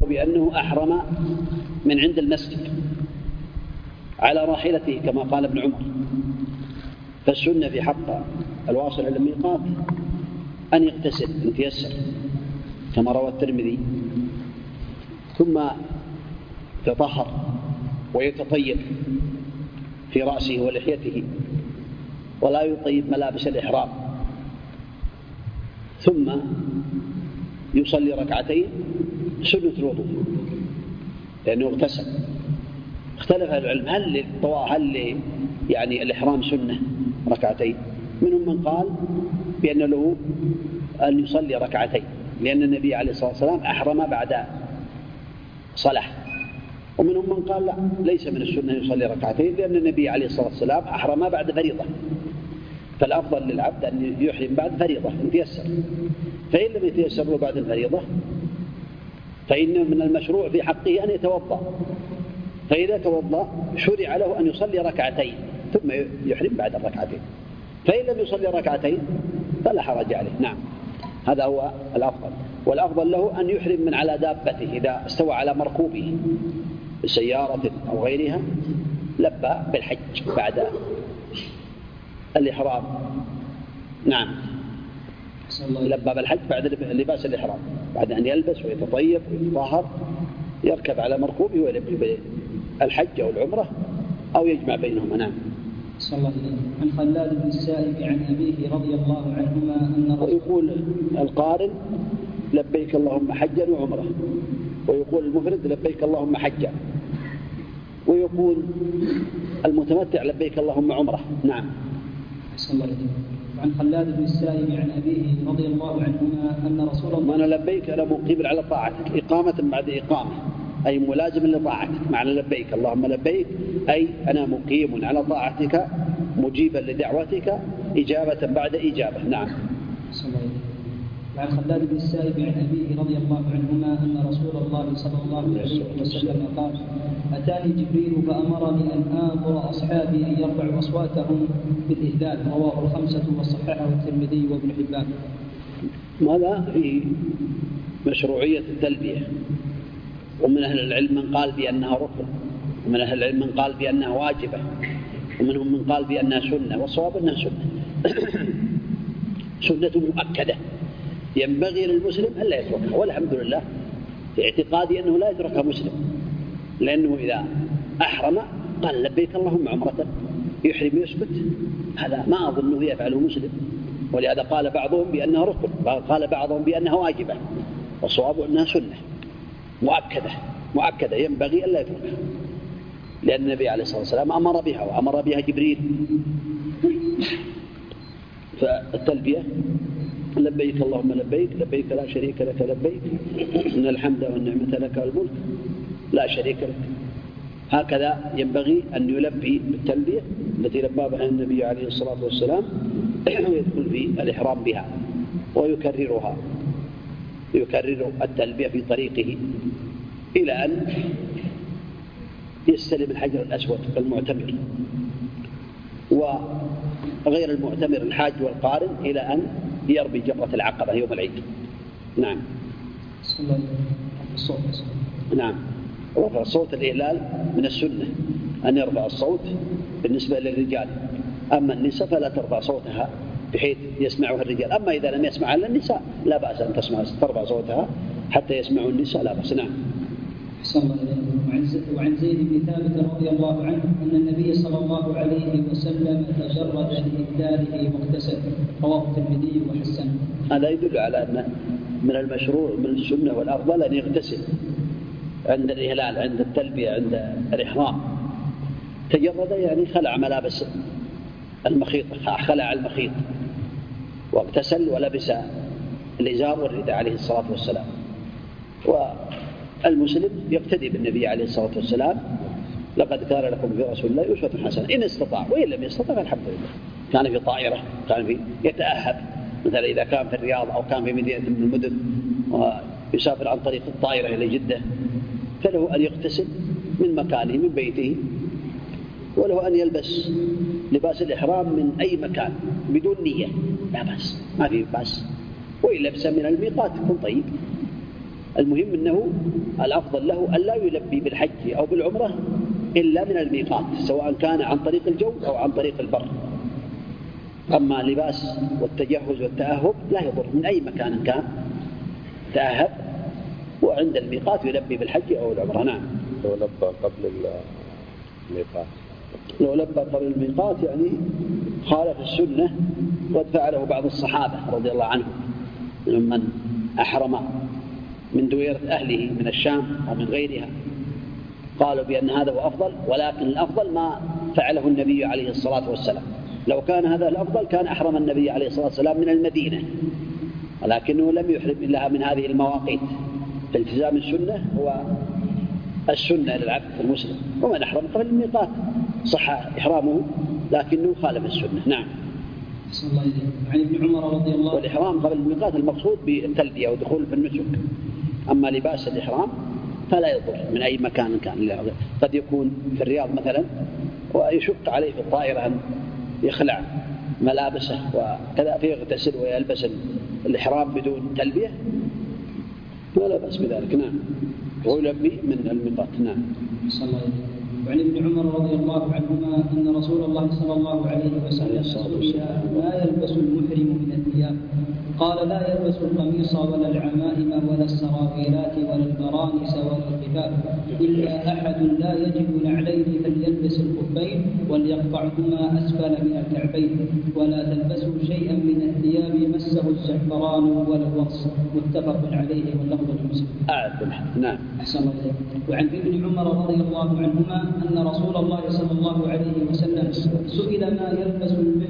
بأنه أحرم من عند المسجد على راحلته كما قال ابن عمر. فالسنة في حق الواصل إلى الميقات أن يغتسل إن تيسر كما روى الترمذي، ثم يتطهر ويتطيب في رأسه ولحيته ولا يطيب ملابس الإحرام، ثم يصلي ركعتين سنة الوضوء لأنه اغتسل. اختلف العلم هل يعني الإحرام سنة ركعتين؟ منهم من قال بأن له أن يصلي ركعتين لأن النبي عليه الصلاة والسلام أحرم بعد صلاة، ومنهم من قال لا، ليس من السنة أن يصلي ركعتين لأن النبي عليه الصلاة والسلام أحرم بعد فريضة، فالأفضل للعبد أن يحرم بعد فريضة إن تيسر. فإن لم يتيسر له بعد الفريضة فإن من المشروع في حقه أن يتوضأ، فإذا توضأ شرع له أن يصلي ركعتين ثم يحرم بعد الركعتين، فإن لم يصلي ركعتين فلا حرج عليه. نعم، هذا هو الأفضل. والأفضل له أن يحرم من على دابته إذا استوى على مركوبه بسيارة أو غيرها، لبى بالحج بعد الإحرام. نعم، لبى بالحج بعد لباس الإحرام، بعد أن يلبس ويتطيب ويتطهر يركب على مركوبه ويلبي بالحج أو العمرة أو يجمع بينهما. نعم. صلى الله عليه وسلم. عن خلاد بن السائب عن أبيه رضي الله عنهما أن ويقول القارن لبيك اللهم حجا وعمرة، ويقول المفرد لبيك اللهم حجا، ويقول المتمتع لبيك اللهم عمرة. نعم. صلى الله عليه وسلم. عن خلاد بن السائب عن أبيه رضي الله عنهما أن رسول الله أنا لبيك أنا مقيم على طاعتك إقامة بعد إقامة، أي ملازم لطاعتك. معنى لبيك اللهم لبيك أي أنا مقيم على طاعتك مجيبا لدعوتك إجابة بعد إجابة. نعم. صلى الله عليه وسلم. عن خلاد بن السائب عن أبيه رضي الله عنهما أن رسول الله صلى الله عليه وسلم قال أتاني جبريل فأمرني أن آمر أصحابي أن يرفعوا أصواتهم بالإهلال، رواه الخمسة وصححه الترمذي وابن حبان. ماذا في مشروعية التلبية؟ ومن أهل العلم من قال بأنها ركن، ومن أهل العلم من قال بأنها واجبة، ومنهم من قال بأنها سنة، والصواب أنها سنة سنة مؤكدة ينبغي للمسلم أن لا يتركها، والحمد لله في اعتقادي أنه لا يتركها مسلم، لأنه إذا أحرم قال لبيك اللهم عمرة يحرم يسكت، هذا ما أظنه يفعله مسلم. ولهذا قال بعضهم بأنها ركن، قال بعضهم بأنها واجبة، والصواب أنها سنة مؤكدة ينبغي أن لا يتركها، لأن النبي عليه الصلاة والسلام أمر بها وأمر بها جبريل. فالتلبية لبيك اللهم لبيك لبيك لا شريك لك لبيك إن الحمد والنعمة لك والملك لا شريك لك. هكذا ينبغي أن يلبي بالتلبية التي لبى بها النبي عليه الصلاة والسلام، ويدخل في الإحرام بها ويكرر التلبية في طريقه إلى أن يستلم الحجر الأسود المعتمر، وغير المعتمر الحاج والقارن إلى أن يرمي جمرة العقبة يوم العيد. نعم. نعم. رفع صوت الإهلال من السنة أن يرفع الصوت بالنسبة للرجال، أما النساء فلا ترفع صوتها بحيث يسمعها الرجال، أما إذا لم يسمع إلا النساء لا بأس أن ترفع صوتها حتى يسمعوا النساء، لا بأس. نعم. وعن زيد بن ثابت رضي الله عنه أن النبي صلى الله عليه وسلم تجرد لإهلاله واغتسل، رواه الترمذي وحسنه. هذا يدل على أن من المشروع من السنة والأفضل أن يغتسل عند الإهلال، عند التلبية، عند الإحرام. تجرد يعني خلع ملابس المخيط، خلع المخيط واغتسل ولبس الإزار والرداء عليه الصلاة والسلام. والمسلم يقتدي بالنبي عليه الصلاة والسلام، لقد كان لكم في رسول الله أسوة حسنة إن استطاع، وإن لم يستطع فالحمد لله. كان في طائرة، كان في يتأهب، مثلا إذا كان في الرياض أو كان في مدينة من المدن ويسافر عن طريق الطائرة إلى جدة، فله أن يغتسل من مكانه من بيته، وله أن يلبس لباس الإحرام من أي مكان بدون نية، لا بأس، ما في بأس. وإن لبس من الميقات يكون طيب. المهم أنه الأفضل له أن لا يلبي بالحج أو بالعمرة إلا من الميقات، سواء كان عن طريق الجو أو عن طريق البر. أما لباس والتجهز والتأهب لا يضر من أي مكان كان تأهب، وعند الميقات يلبي بالحج أو العمرة. نعم. لو لبى قبل الميقات، لو لبى قبل الميقات يعني خالف السنة، قد فعله بعض الصحابة رضي الله عنهم ممن أحرم من دويرة أهله من الشام أو من غيرها، قالوا بأن هذا هو أفضل، ولكن الأفضل ما فعله النبي عليه الصلاة والسلام. لو كان هذا الأفضل كان أحرم النبي عليه الصلاة والسلام من المدينة، ولكنه لم يحرم إلا من هذه المواقيت. التزام السنة هو السنة للعبد المسلم، ومن أحرم قبل الميقات صح إحرامه لكنه خالف السنة. نعم. عن ابن عمر رضي الله عنه. والإحرام قبل الميقات المقصود بالتلبية ودخول في النسك، أما لباس الإحرام فلا يضر من أي مكان كان. قد يكون في الرياض مثلا ويشق عليه في الطائرة أن يخلع ملابسه وكذا فيغتسل ويلبس الإحرام بدون تلبية ولا بأس بذلك. نعم. ويلبي من الميقات. نعم. صلى الله عليه وسلم. وعن ابن عمر رضي الله عنهما أن رسول الله صلى الله عليه وسلم سئل ما يلبس المحرم من الثياب، قال لا يلبس القميص ولا العمائم ولا السراويلات ولا البرانس ولا الخفاف، إلا أحد لا يجد نعلين فليلبس الخفين وليقطعهما أسفل من الكعبين، ولا تلبسوا شيئا من الثياب مسه الزعفران ولا الورس، متفق عليه واللفظ لمسلم. نعم. أحسن الله إليك. وعن ابن عمر رضي الله عنهما أن رسول الله صلى الله عليه وسلم سئل ما يلبس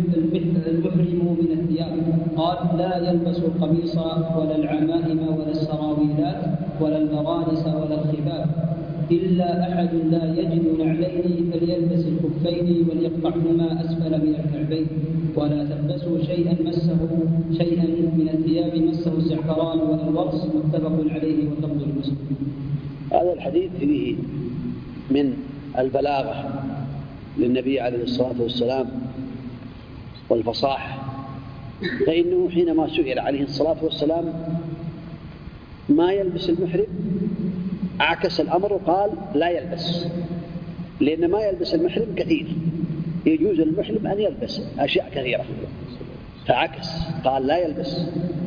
المحرم من الثياب، قال لا يلبس القميص ولا العمائم ولا السراويلات ولا البرانس ولا الخفاف، إلا أحد لا يجد نعلين فليلبس الخفين وليقطعهما أسفل من الكعبين، ولا تلبسوا شيئا من الثياب مسه الزعفران ولا الورس، متفق عليه واللفظ لمسلم. هذا الحديث فيه من البلاغة للنبي عليه الصلاة والسلام والفصاحة، فإنه حينما سئل عليه الصلاة والسلام ما يلبس المحرم عكس الأمر وقال لا يلبس، لأن ما يلبس المحرم كثير، يجوز المحرم أن يلبس أشياء كثيرة، فعكس قال لا يلبس.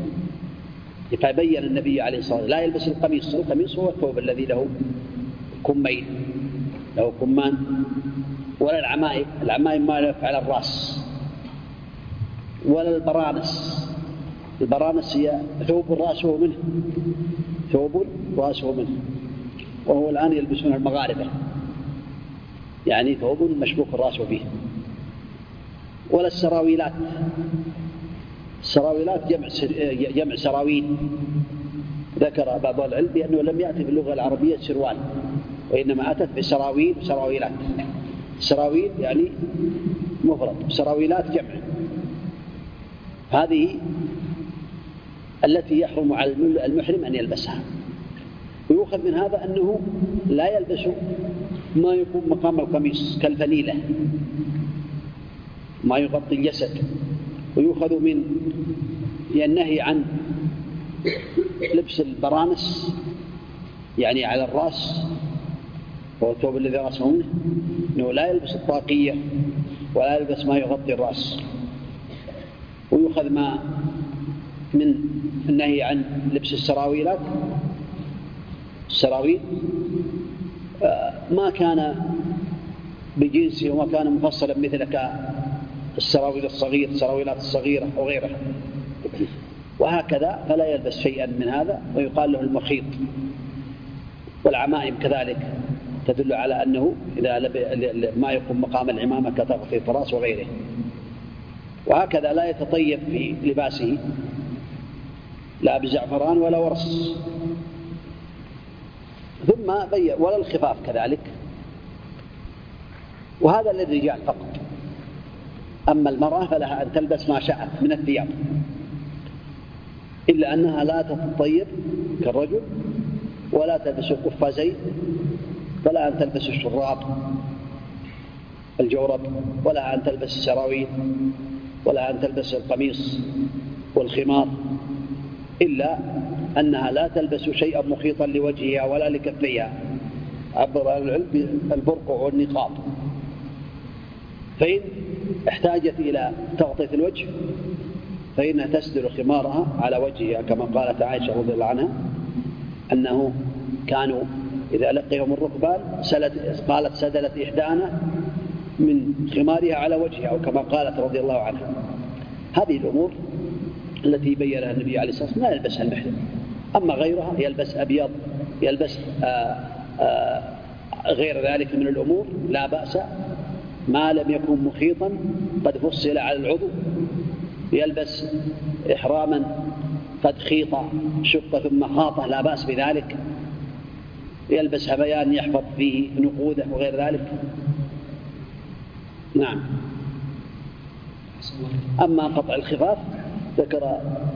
فبين النبي عليه الصلاة والسلام لا يلبس القميص. القميص هو الثوب الذي له كمين، له كمان، ولا العمائم ما يلف على الرأس، ولا البرانس هي ثوب رأسه منه، وهو الآن يلبسون المغاربة، يعني ثوب مشبوك الرأس فيه. ولا السراويلات جمع سراويل، ذكر بعض العلم بأنه لم يأتي في اللغة العربية سروال، وإنما أتت بسراويل وسراويلات. سراويل يعني مفرد، سراويلات جمع. هذه التي يحرم على المحرم أن يلبسها. ويؤخذ من هذا أنه لا يلبس ما يكون مقام القميص كالفنيلة ما يغطي الجسد. ويؤخذ من النهي عن لبس البرانس يعني على الرأس، هو الثوب الذي رأسه منه، أنه لا يلبس الطاقية ولا يلبس ما يغطي الرأس. ويؤخذ ما من النهي عن لبس السراويلات، السراويل ما كان بجنسه وما كان مفصلا مثل السراويل الصغير، السراويلات الصغيرة أو غيرها، وهكذا فلا يلبس شيئا من هذا، ويقال له المخيط. والعمائم كذلك تدل على أنه إذا ما يقوم مقام العمامة كتغطية الرأس وغيره. وهكذا لا يتطيب في لباسه لا بزعفران ولا ورس. ثم بين ولا الخفاف كذلك، وهذا للرجال فقط. أما المرأة فلها أن تلبس ما شاءت من الثياب، إلا أنها لا تتطيب كالرجل، ولا تلبس القفازين، ولا أن تلبس الشراب الجورب، ولا أن تلبس السراويل، ولا أن تلبس القميص والخمار، إلا أنها لا تلبس شيئا مخيطا لوجهها ولا لكفيها، عبر العلم بالبرقع والنقاب. فإن احتاجت إلى تغطية الوجه فإنها تسدل خمارها على وجهها، كما قالت عائشة رضي الله عنها أنه كانوا إذا لقيهم الركبان قالت سدلت إحدانا من خمارها على وجهها، أو كما قالت رضي الله عنها. هذه الأمور التي بيّنها النبي عليه الصلاة والسلام لا يلبسها المحرم. أما غيرها يلبس أبيض، يلبس غير ذلك من الأمور لا بأس، ما لم يكن مخيطا قد فصل على العضو، يلبس إحراما قد خيط شق ثم خاطه لا بأس بذلك، يلبس هبيان يحفظ فيه نقوده وغير ذلك. نعم. أما قطع الخفاف ذكر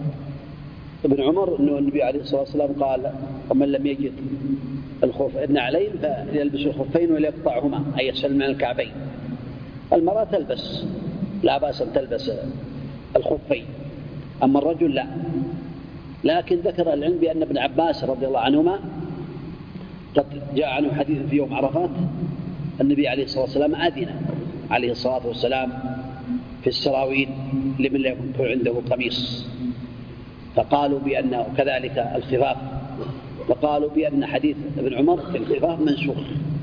ابن عمر أنه النبي عليه الصلاة والسلام قال ومن لم يجد النعلين فيلبس الخفين وليقطعهما أي يسفل من الكعبين. المرأة تلبس لا بأس أن تلبس الخفين، أما الرجل لا. لكن ذكر العلم بأن ابن عباس رضي الله عنهما قد جاء عنه حديث في يوم عرفات النبي عليه الصلاة والسلام أذن عليه الصلاة والسلام في السراويل لمن لا يكون عنده قميص، فقالوا بأنه كذلك الخفاف، فقالوا بأن حديث ابن عمر في الخفاف منسوخ،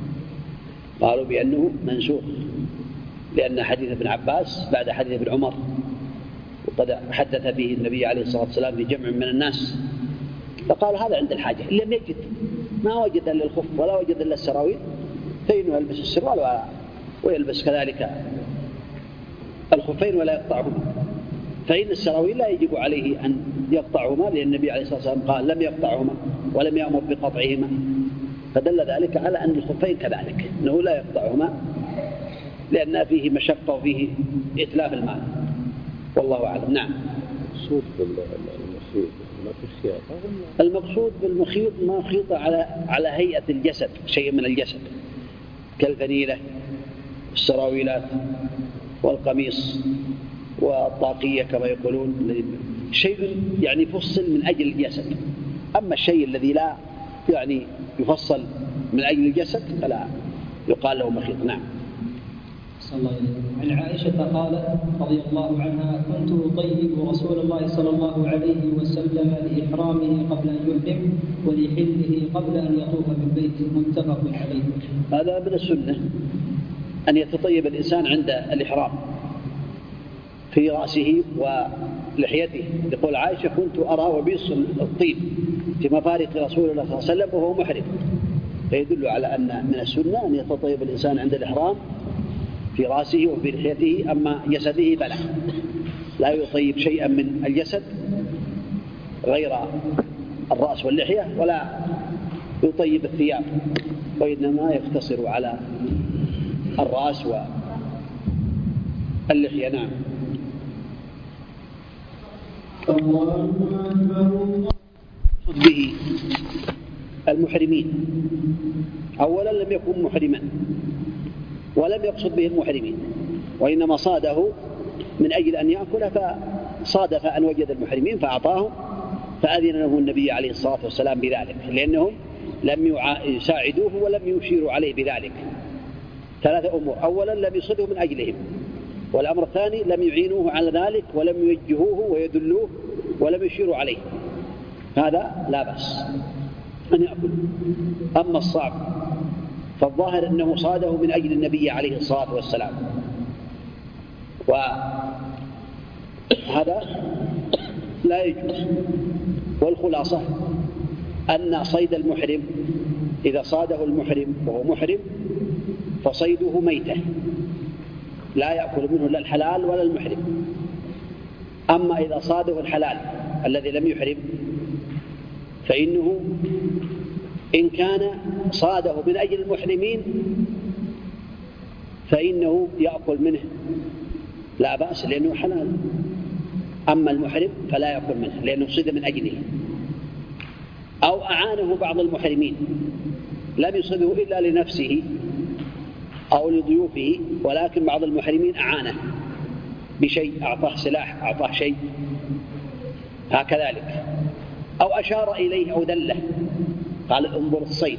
قالوا بأنه منسوخ لأن حديث ابن عباس بعد حديث ابن عمر، وقد حدث به النبي عليه الصلاة والسلام في جمع من الناس، فقال هذا عند الحاجة. إن لم يجد ما وجد إلا الخف ولا وجد إلا السراويل فإنه يلبس السروال ويلبس كذلك الخفين ولا يقطعهما، فإن السراويل لا يجب عليه أن يقطعهما لأن النبي عليه الصلاة والسلام قال لم يقطعهما ولم يأمر بقطعهما، فدل ذلك على أن الخفين كذلك أنه لا يقطعهما لأن فيه مشقة وفيه إتلاف المال، والله أعلم. نعم. المقصود بالمخيط ما في خياطة؟ المقصود بالمخيط ما خيط على هيئة الجسد، شيء من الجسد كالفنيلة والسراويلات والقميص والطاقية كما يقولون، شيء يعني يفصل من أجل الجسد. أما الشيء الذي لا يعني يفصل من أجل الجسد فلا يقال له مخيط. نعم. صلى الله عليه وسلم. عن عائشة قالت رضي الله عنها كنت أطيب رسول الله صلى الله عليه وسلم لإحرامه قبل أن يحرم ولحله قبل أن يطوف بالبيت، متفق عليه. هذا من السنة أن يتطيب الإنسان عند الإحرام في رأسه ولحيته. يقول عائشة كنت أرى وبيص الطيب في مفارق رسول الله صلى الله عليه وسلم وهو محرم، فيدل على أن من السنة أن يتطيب الإنسان عند الإحرام في رأسه وفي لحيته. أما جسده فلا، لا يطيب شيئا من الجسد غير الرأس واللحية، ولا يطيب الثياب، وإنما يقتصر على الرأس واللحية. نعم. به المحرمين أولا لم يكن محرما ولم يقصد به المحرمين، وإنما صاده من أجل أن يأكل، فصادف أن وجد المحرمين فأعطاهم، فأذن له النبي عليه الصلاة والسلام بذلك لأنهم لم يساعدوه ولم يشيروا عليه بذلك. ثلاثة أمور: أولا لم يصده من أجلهم، والأمر الثاني لم يعينوه على ذلك ولم يوجهوه ويدلوه ولم يشيروا عليه، هذا لا بأس أن يأكل. أما الصعب فالظاهر أنه صاده من أجل النبي عليه الصلاة والسلام، وهذا لا يجوز. والخلاصة أن صيد المحرم إذا صاده المحرم وهو محرم فصيده ميتة، لا يأكل منه لا الحلال ولا المحرم. أما إذا صاده الحلال الذي لم يحرم فإنه إن كان صاده من أجل المحرمين فإنه يأكل منه لا بأس لأنه حلال. أما المحرم فلا يأكل منه لأنه صيد من أجله. أو أعانه بعض المحرمين لم يصده إلا لنفسه أو لضيوفه، ولكن بعض المحرمين أعانه بشيء، أعطاه سلاح، أعطاه شيء، هكذلك أو أشار إليه أو دله، قال انظر الصيد،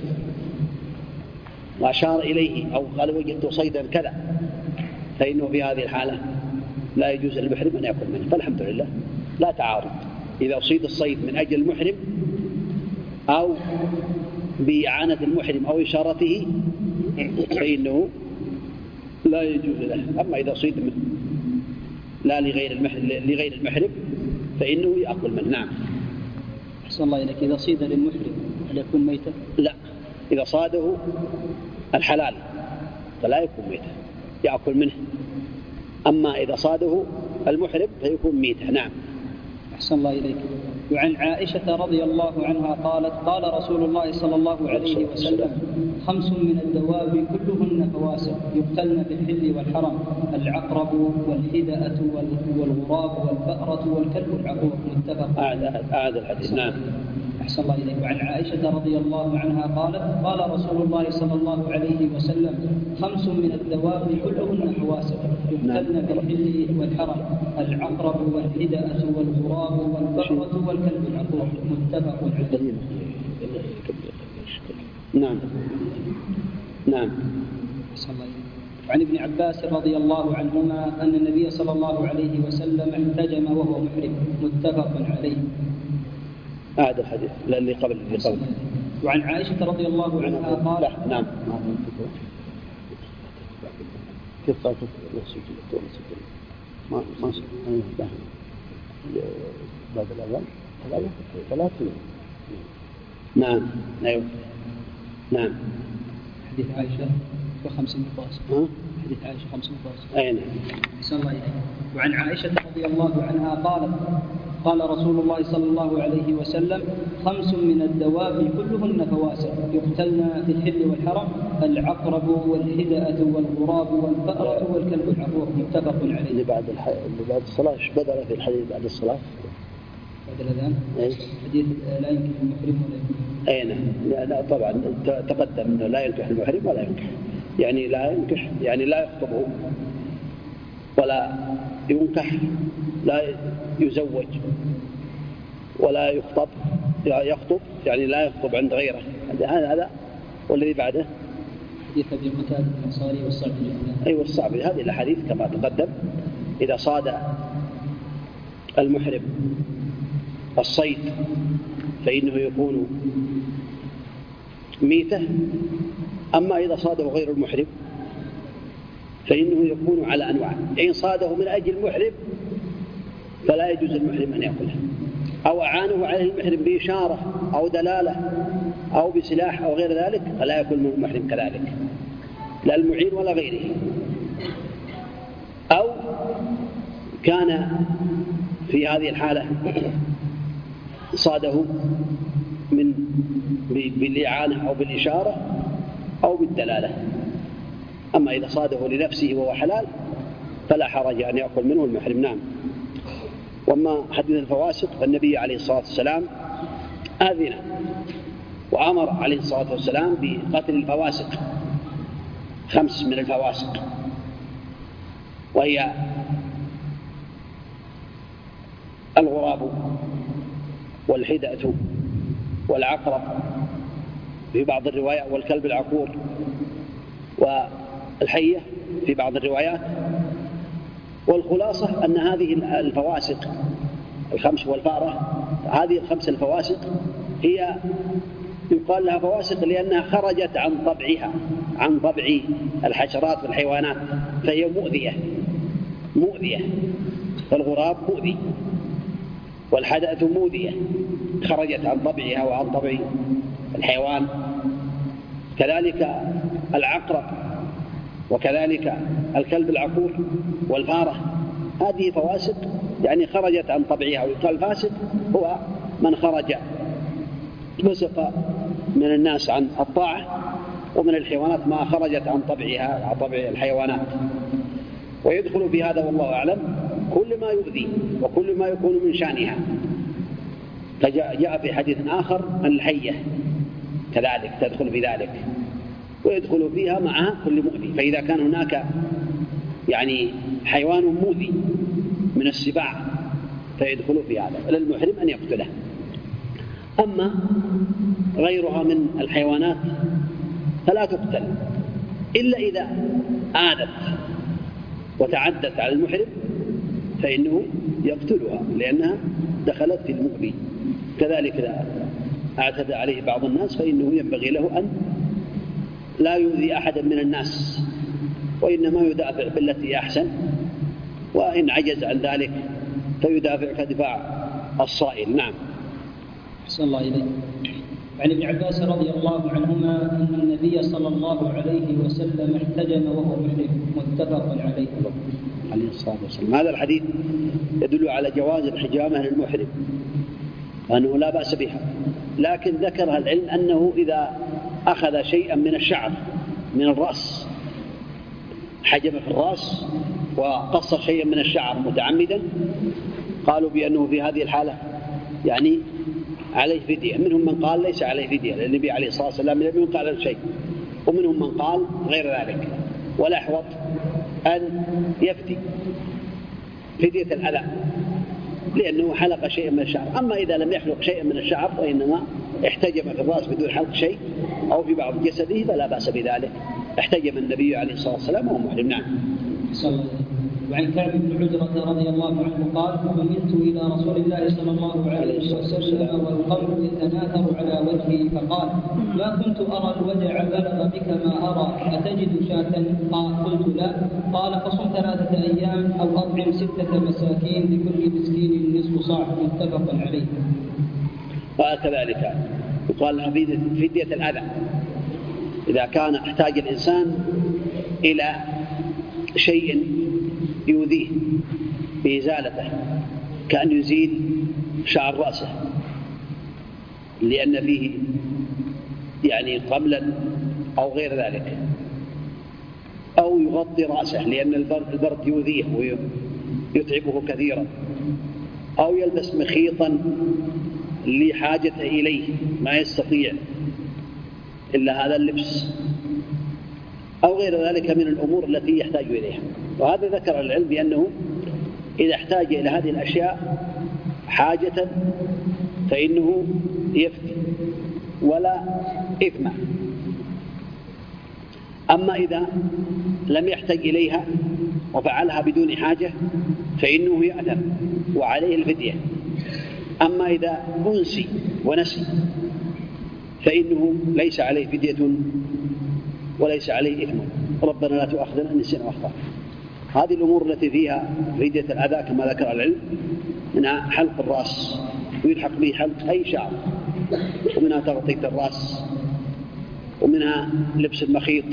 وأشار إليه أو قال وجدت صيدا كذا، فإنه في هذه الحالة لا يجوز للمحرم أن يأكل منه. فالحمد لله لا تعارض، إذا أصيد الصيد من أجل المحرم أو بإعانة المحرم أو إشارته فإنه لا يجوز له. أما إذا أصيد منه لا لغير المحرم فإنه يأكل منه. نعم. أحسن الله إليك. إذا صيد للمحرم هل يكون ميتا؟ لا، إذا صاده الحلال فلا يكون ميتا، يأكل منه. أما إذا صاده المحرم فيكون ميتا. نعم. أحسن الله إليك. وعن عائشة رضي الله عنها قالت قال رسول الله صلى الله عليه وسلم 5 من الدواب كلهن فواسق يقتلن في الحل والحرم: العقرب والحدأة والغراب والفأرة والكلب العقور. متفق. أعد الحديث. نعم. أحسن الله إليك. وعن عائشة رضي الله عنها قالت قال رسول الله صلى الله عليه وسلم 5 من الدواب كلهن فواسق يقتلن في الحل والحرم: العقرب والحدأة والغراب والفأرة والكلب العقور. متفق عليه. نعم. نعم. أحسن الله إليك. وعن ابن عباس رضي الله عنهما أن النبي صلى الله عليه وسلم احتجم وهو محرم. متفق عليه. هذا الحديث اللي قبل. وعن عائشة رضي الله عنها قال نعم. كيف قالت ما بعد الأذان 3. نعم. أيوه. نعم. حديث عائشة 5 مفاصل. حديث عائشة 5 مفاصل. أي نعم. أحسن الله إليك. وعن عائشة رضي الله عنها قالت قال رسول الله صلى الله عليه وسلم 5 من الدواب كلهن فواسق يقتلن في الحل والحرم: العقرب والحدأة والغراب والفأرة والكلب العقور. متفق عليه. اللي بعد الصلاة ايش بدل في الحديث بعد الصلاة؟ بعد الأذان. حديث لا ينكح المحرم ولا ينكح. أي نعم. لا طبعا تقدم أنه لا ينكح المحرم ولا ينكح، يعني لا ينكح يعني لا يخطبه ولا ينكح، لا يزوج ولا يخطب يعني لا يخطب عند غيره. هذا والذي بعده حديث أبي قتادة الأنصاري والصعبي. أيوة الصعبي. هذه الأحاديث كما تقدم إذا صاد المحرم الصيد فإنه يكون ميتة. أما إذا صاده غير المحرم فإنه يكون على أنواع: إن صاده من أجل المحرم فلا يجوز المحرم أن يأكله، أو أعانه عليه المحرم بإشارة أو دلالة أو بسلاح أو غير ذلك فلا يأكل من المحرم كذلك، لا المعين ولا غيره. أو كان في هذه الحالة صاده بالإعانة أو بالإشارة أو بالدلالة. أما إذا صاده لنفسه وهو حلال فلا حرج أن يأكل منه المحرم. نعم. وأما حديث الفواسق فالنبي عليه الصلاة والسلام آذن وأمر عليه الصلاة والسلام بقتل الفواسق 5 من الفواسق، وهي الغراب والحدأة والعقرب في بعض الروايات والكلب العقور والحية في بعض الروايات. والخلاصة أن هذه الفواسق 5 والفأرة، هذه 5 الفواسق هي يقال لها فواسق لأنها خرجت عن طبعها، عن طبع الحشرات والحيوانات، فهي مؤذية. فالغراب مؤذي، والحدأة مؤذية خرجت عن طبعها وعن طبع الحيوان. كذلك العقرب، وكذلك الكلب العقور والفارة، هذه فواسق يعني خرجت عن طبعها. ويقال الفاسق هو من خرج فسق من الناس عن الطاعة، ومن الحيوانات ما خرجت عن طبعها عن طبع الحيوانات. ويدخل في هذا والله أعلم كل ما يؤذي وكل ما يكون من شأنها. فجاء في حديث آخر أن الحية كذلك تدخل في ذلك، ويدخل فيها معها كل مؤذي. فإذا كان هناك يعني حيوان مؤذي من السباع فيدخل في هذا، للمحرم أن يقتله. أما غيرها من الحيوانات فلا تقتل إلا إذا آذت وتعدت على المحرم فإنه يقتلها لأنها دخلت في المؤذي. كذلك إذا اعتدى عليه بعض الناس فإنه ينبغي له أن لا يؤذي أحدا من الناس، وإنما يدافع بالتي أحسن، وإن عجز عن ذلك فيدافع كدفاع الصائل. نعم. أحسن الله إليك. عن ابن عباس رضي الله عنهما أن النبي صلى الله عليه وسلم احتجم وهو محرم، متفق عليه. عليه الصلاة والسلام. هذا الحديث يدل على جواز الحجامة للمحرم وأنه لا بأس بها، لكن ذكر العلم أنه إذا أخذ شيئا من الشعر من الرأس، حجم في الرأس وقص شيئا من الشعر متعمدا، قالوا بأنه في هذه الحالة يعني عليه فدية. منهم من قال ليس عليه فدية لأن النبي عليه الصلاة والسلام لم يقل له شيء، ومنهم من قال غير ذلك، والأحوط أن يفدي فدية الأذى لأنه حلق شيئا من الشعر. أما إذا لم يحلق شيئا من الشعر وإنما احتجم في الرأس بدون حلق شيء أو في بعض جسده فلا بأس بذلك. احتجم النبي عليه الصلاة والسلام وهو محرم. نعم. وعن كعب بن عجرة رضي الله عنه قال: فملت إلى رسول الله صلى الله عليه وسلم والقمر يتناثر على وجهه فقال: ما كنت أرى الوجع بلغ بك ما أرى، أتجد شاة؟ قلت لا. قال: فصم 3 أيام أو أطعم 6 مساكين لكل مسكين نصف صاع، متفق عليه. وكذلك يقال فدية الأذى إذا كان احتاج الإنسان إلى شيء يؤذيه بإزالته، كأن يزيل شعر رأسه لأن فيه يعني قبلا أو غير ذلك، أو يغطي رأسه لأن البرد يؤذيه ويتعبه كثيرا، أو يلبس مخيطا لحاجته إليه ما يستطيع إلا هذا اللبس، أو غير ذلك من الأمور التي يحتاج إليها. وهذا ذكر العلم بأنه إذا احتاج إلى هذه الأشياء حاجة فإنه يفدي ولا إثم. أما إذا لم يحتاج إليها وفعلها بدون حاجة فإنه يأثم وعليه الفدية. أما إذا أنسي ونسي فإنه ليس عليه فدية وليس عليه إثم. ربنا لا تؤاخذنا إن نسينا وأخطأنا. هذه الأمور التي فيها فدية الأذى كما ذكر العلم منها حلق الرأس ويلحق به حلق أي شعر، ومنها تغطية الرأس، ومنها لبس المخيط.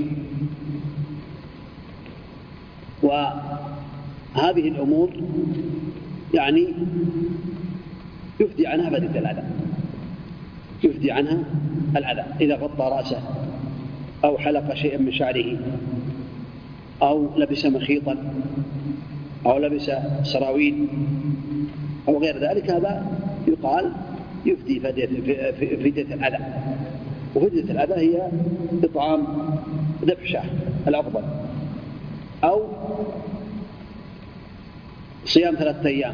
وهذه الأمور يعني يفدي عنها فدية الأذى، يفدي عنها الأذى إذا غطى رأسه أو حلق شيئا من شعره أو لبس مخيطا أو لبس سراويل أو غير ذلك. هذا يقال يفدي فدية الأذى. وفدية الأذى هي إطعام ذبح شاة الأفضل، أو صيام 3 أيام،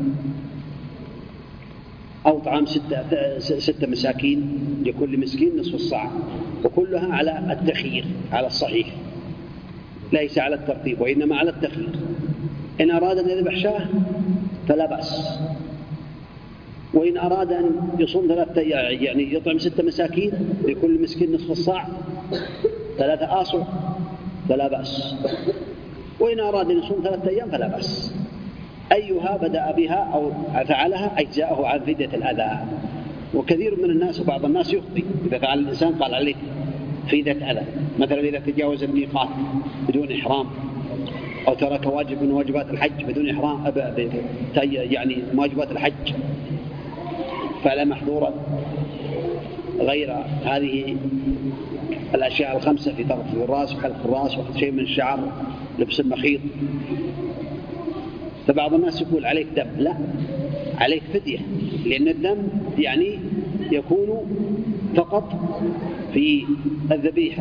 أو طعام 6 مساكين لكل مسكين نصف الصاع، وكلها على التخيير على الصحيح ليس على الترتيب وإنما على التخيير. إن أراد أن يذبح شاة فلا بأس، وإن أراد أن يصوم 3 أيام يعني يطعم 6 مساكين لكل مسكين نصف الصاع 3 آصع فلا بأس، وإن أراد أن يصوم 3 أيام فلا بأس. أيها بدأ بها أو فعلها أجزاءه عن فدية الأذى. وكثير من الناس وبعض الناس يخطئ إذا فعل الإنسان قال عليه فدية أذى، مثلا إذا تجاوز الميقات بدون إحرام أو ترك واجب من واجبات الحج بدون إحرام يعني واجبات الحج فعل محظورا غير هذه الأشياء ال5 في تغطية الرأس وحلق الرأس وأخذ شيء من الشعر لبس المخيط. فبعض الناس يقول عليك دم، لا، عليك فدية، لأن الدم يعني يكون فقط في الذبيحة.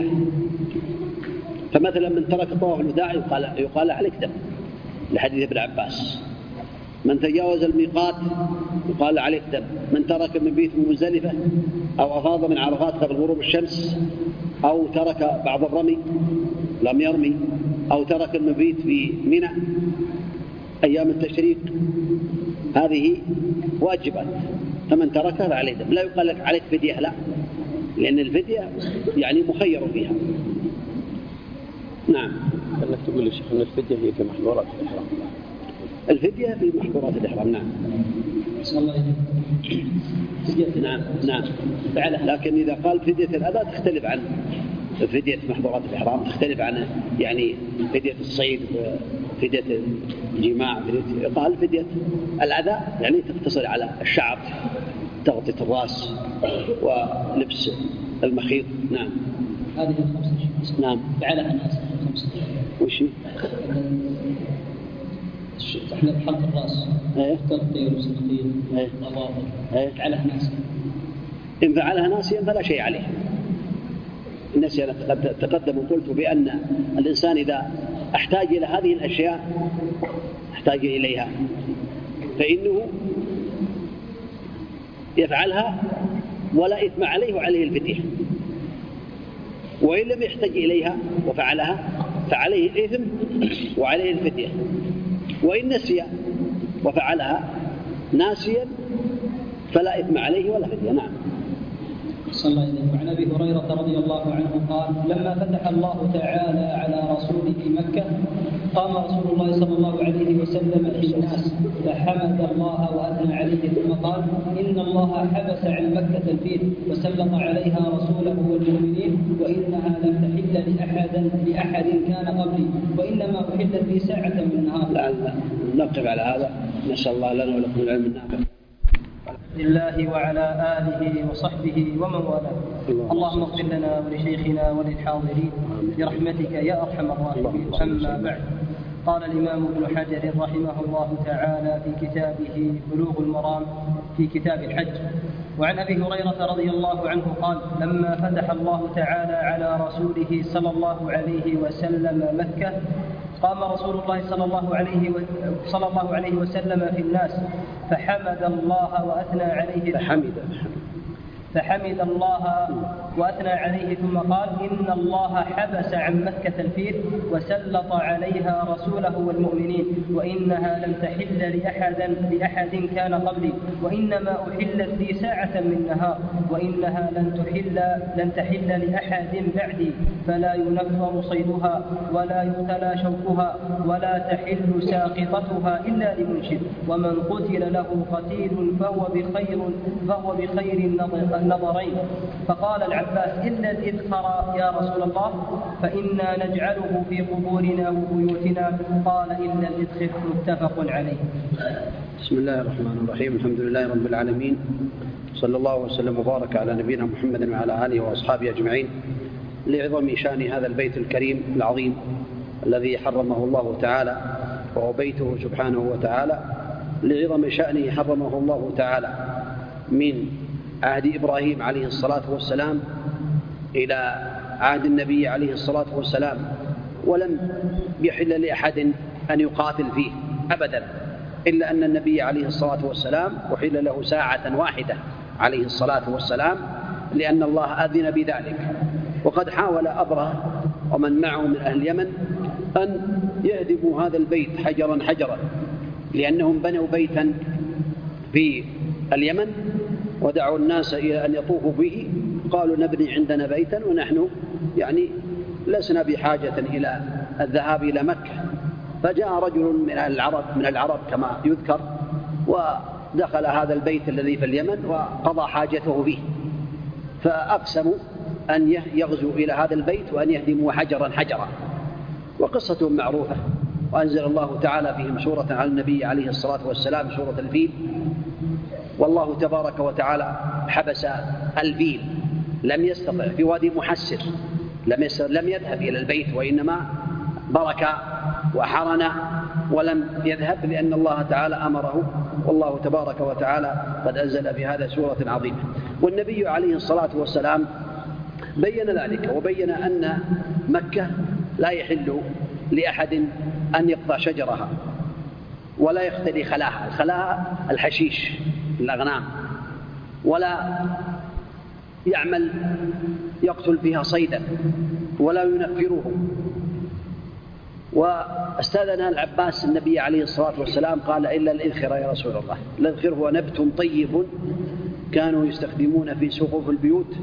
فمثلا من ترك طواف الوداع يقال عليك دم لحديث ابن عباس. من تجاوز الميقات يقال عليه دم. من ترك المبيت بمزدلفة أو أفاض من عرفات قبل غروب الشمس أو ترك بعض الرمي لم يرمي أو ترك المبيت في منى أيام التشريق، هذه واجبات، فمن تركها فعليه دم. لا يقال لك عليك فدية، لا، لأن الفدية يعني مخير فيها. نعم. أنك تقول يا شيخ أن الفدية هي كمحظورات الإحرام. الفدية في محظورات الإحرام. نعم. نعم نعم. لكن إذا قال فدية الأذى تختلف عن فدية محظورات الإحرام، تختلف عن يعني فدية الصيد، فدية الجماع، قال فدية الأذى يعني تقتصر على الشعر، تغطية الرأس ولبس المخيط. نعم. هذه الخمسة. نعم. فعلها الناس الخمسة. وش؟ احنا بحلق الراس، تغطية ولبس المخيط، الأظافر، فعلها ناس. إن فعلها ناسيا فلا شيء عليه. النسي قد تقدم وقلت بأن الإنسان إذا احتاج إلى هذه الأشياء احتاج إليها فإنه يفعلها ولا إثم عليه وعليه الفدية، وإن لم يحتاج إليها وفعلها فعليه الإثم وعليه الفدية، وإن نسي وفعلها ناسيا فلا إثم عليه ولا فدية. نعم. صلى الله عليه وسلم. وعن أبي هريرة رضي الله عنه قال: لما فتح الله تعالى على رسوله مكة قام رسول الله صلى الله عليه وسلم في الناس فحمد الله وأثنى عليه ثم قال: إن الله حبس عن مكة الفيل وسلط عليها رسوله والمؤمنين وإنها لم تحل لأحد كان قبلي وإنما أحلت لي ساعة من النهار. لا نقف على هذا، نسأل الله لنا ولكم العلم النافع. لله وعلى آله وصحبه ومن والاه. اللهم اغفر لنا ولشيخنا وللحاضرين برحمتك يا أرحم الراحمين. أما بعد، قال الإمام ابن حجر رحمه الله تعالى في كتابه بلوغ المرام في كتاب الحج: وعن أبي هريرة رضي الله عنه قال: لما فتح الله تعالى على رسوله صلى الله عليه وسلم مكة قام رسول الله صلى الله عليه وسلم في الناس فحمد الله وأثنى عليه ثم قال: إن الله حبس عن مكة الفيل وسلط عليها رسوله والمؤمنين وإنها لم تحل لأحد كان قبلي وإنما أحلت لي ساعة من نهار وإنها لن تحل لأحد بعدي فلا ينفر صيدها ولا يقتلى شوكها ولا تحل ساقطتها إلا لمنشد ومن قتل له قتيل فهو بخير النظرين. فقال العباس: إلا الإذخر يا رسول الله فإنا نجعله في قبورنا وبيوتنا. قال: إلا الإذخر. متفق عليه. بسم الله الرحمن الرحيم. الحمد لله رب العالمين، صلى الله وسلم وبارك على نبينا محمد وعلى آله وأصحابه أجمعين. لعظم شأن هذا البيت الكريم العظيم الذي حرمه الله تعالى وهو بيته سبحانه وتعالى، لعظم شأنه حرمه الله تعالى من عهد إبراهيم عليه الصلاة والسلام إلى عهد النبي عليه الصلاة والسلام، ولم يحل لأحد أن يقاتل فيه أبدا، إلا أن النبي عليه الصلاة والسلام أحل له ساعة واحدة عليه الصلاة والسلام لأن الله أذن بذلك. وقد حاول أبرهة ومن معه من أهل اليمن أن يهدموا هذا البيت حجرا حجرا، لأنهم بنوا بيتا في اليمن ودعوا الناس إلى أن يطوفوا به، قالوا: نبني عندنا بيتا ونحن يعني لسنا بحاجة إلى الذهاب إلى مكة. فجاء رجل من العرب كما يذكر ودخل هذا البيت الذي في اليمن وقضى حاجته به، فأقسموا أن يغزوا إلى هذا البيت وأن يهدموا حجرا حجرا، وقصتهم معروفة. وأنزل الله تعالى فيهم سورة على النبي عليه الصلاة والسلام، سورة الفيل. والله تبارك وتعالى حبس الفيل، لم يستطع في وادي محسر، لم يذهب إلى البيت، وإنما برك وحرن ولم يذهب لأن الله تعالى أمره. والله تبارك وتعالى قد أنزل في هذا سورة عظيمة. والنبي عليه الصلاة والسلام بين ذلك وبين أن مكة لا يحل لأحد أن يقطع شجرها ولا يختلي خلاها. الخلاها الحشيش الأغنام، ولا يقتل فيها صيدا ولا ينفره. واستأذن العباس النبي عليه الصلاة والسلام قال: إلا الإذخر يا رسول الله. الإذخر هو نبت طيب كانوا يستخدمون في سقوف البيوت،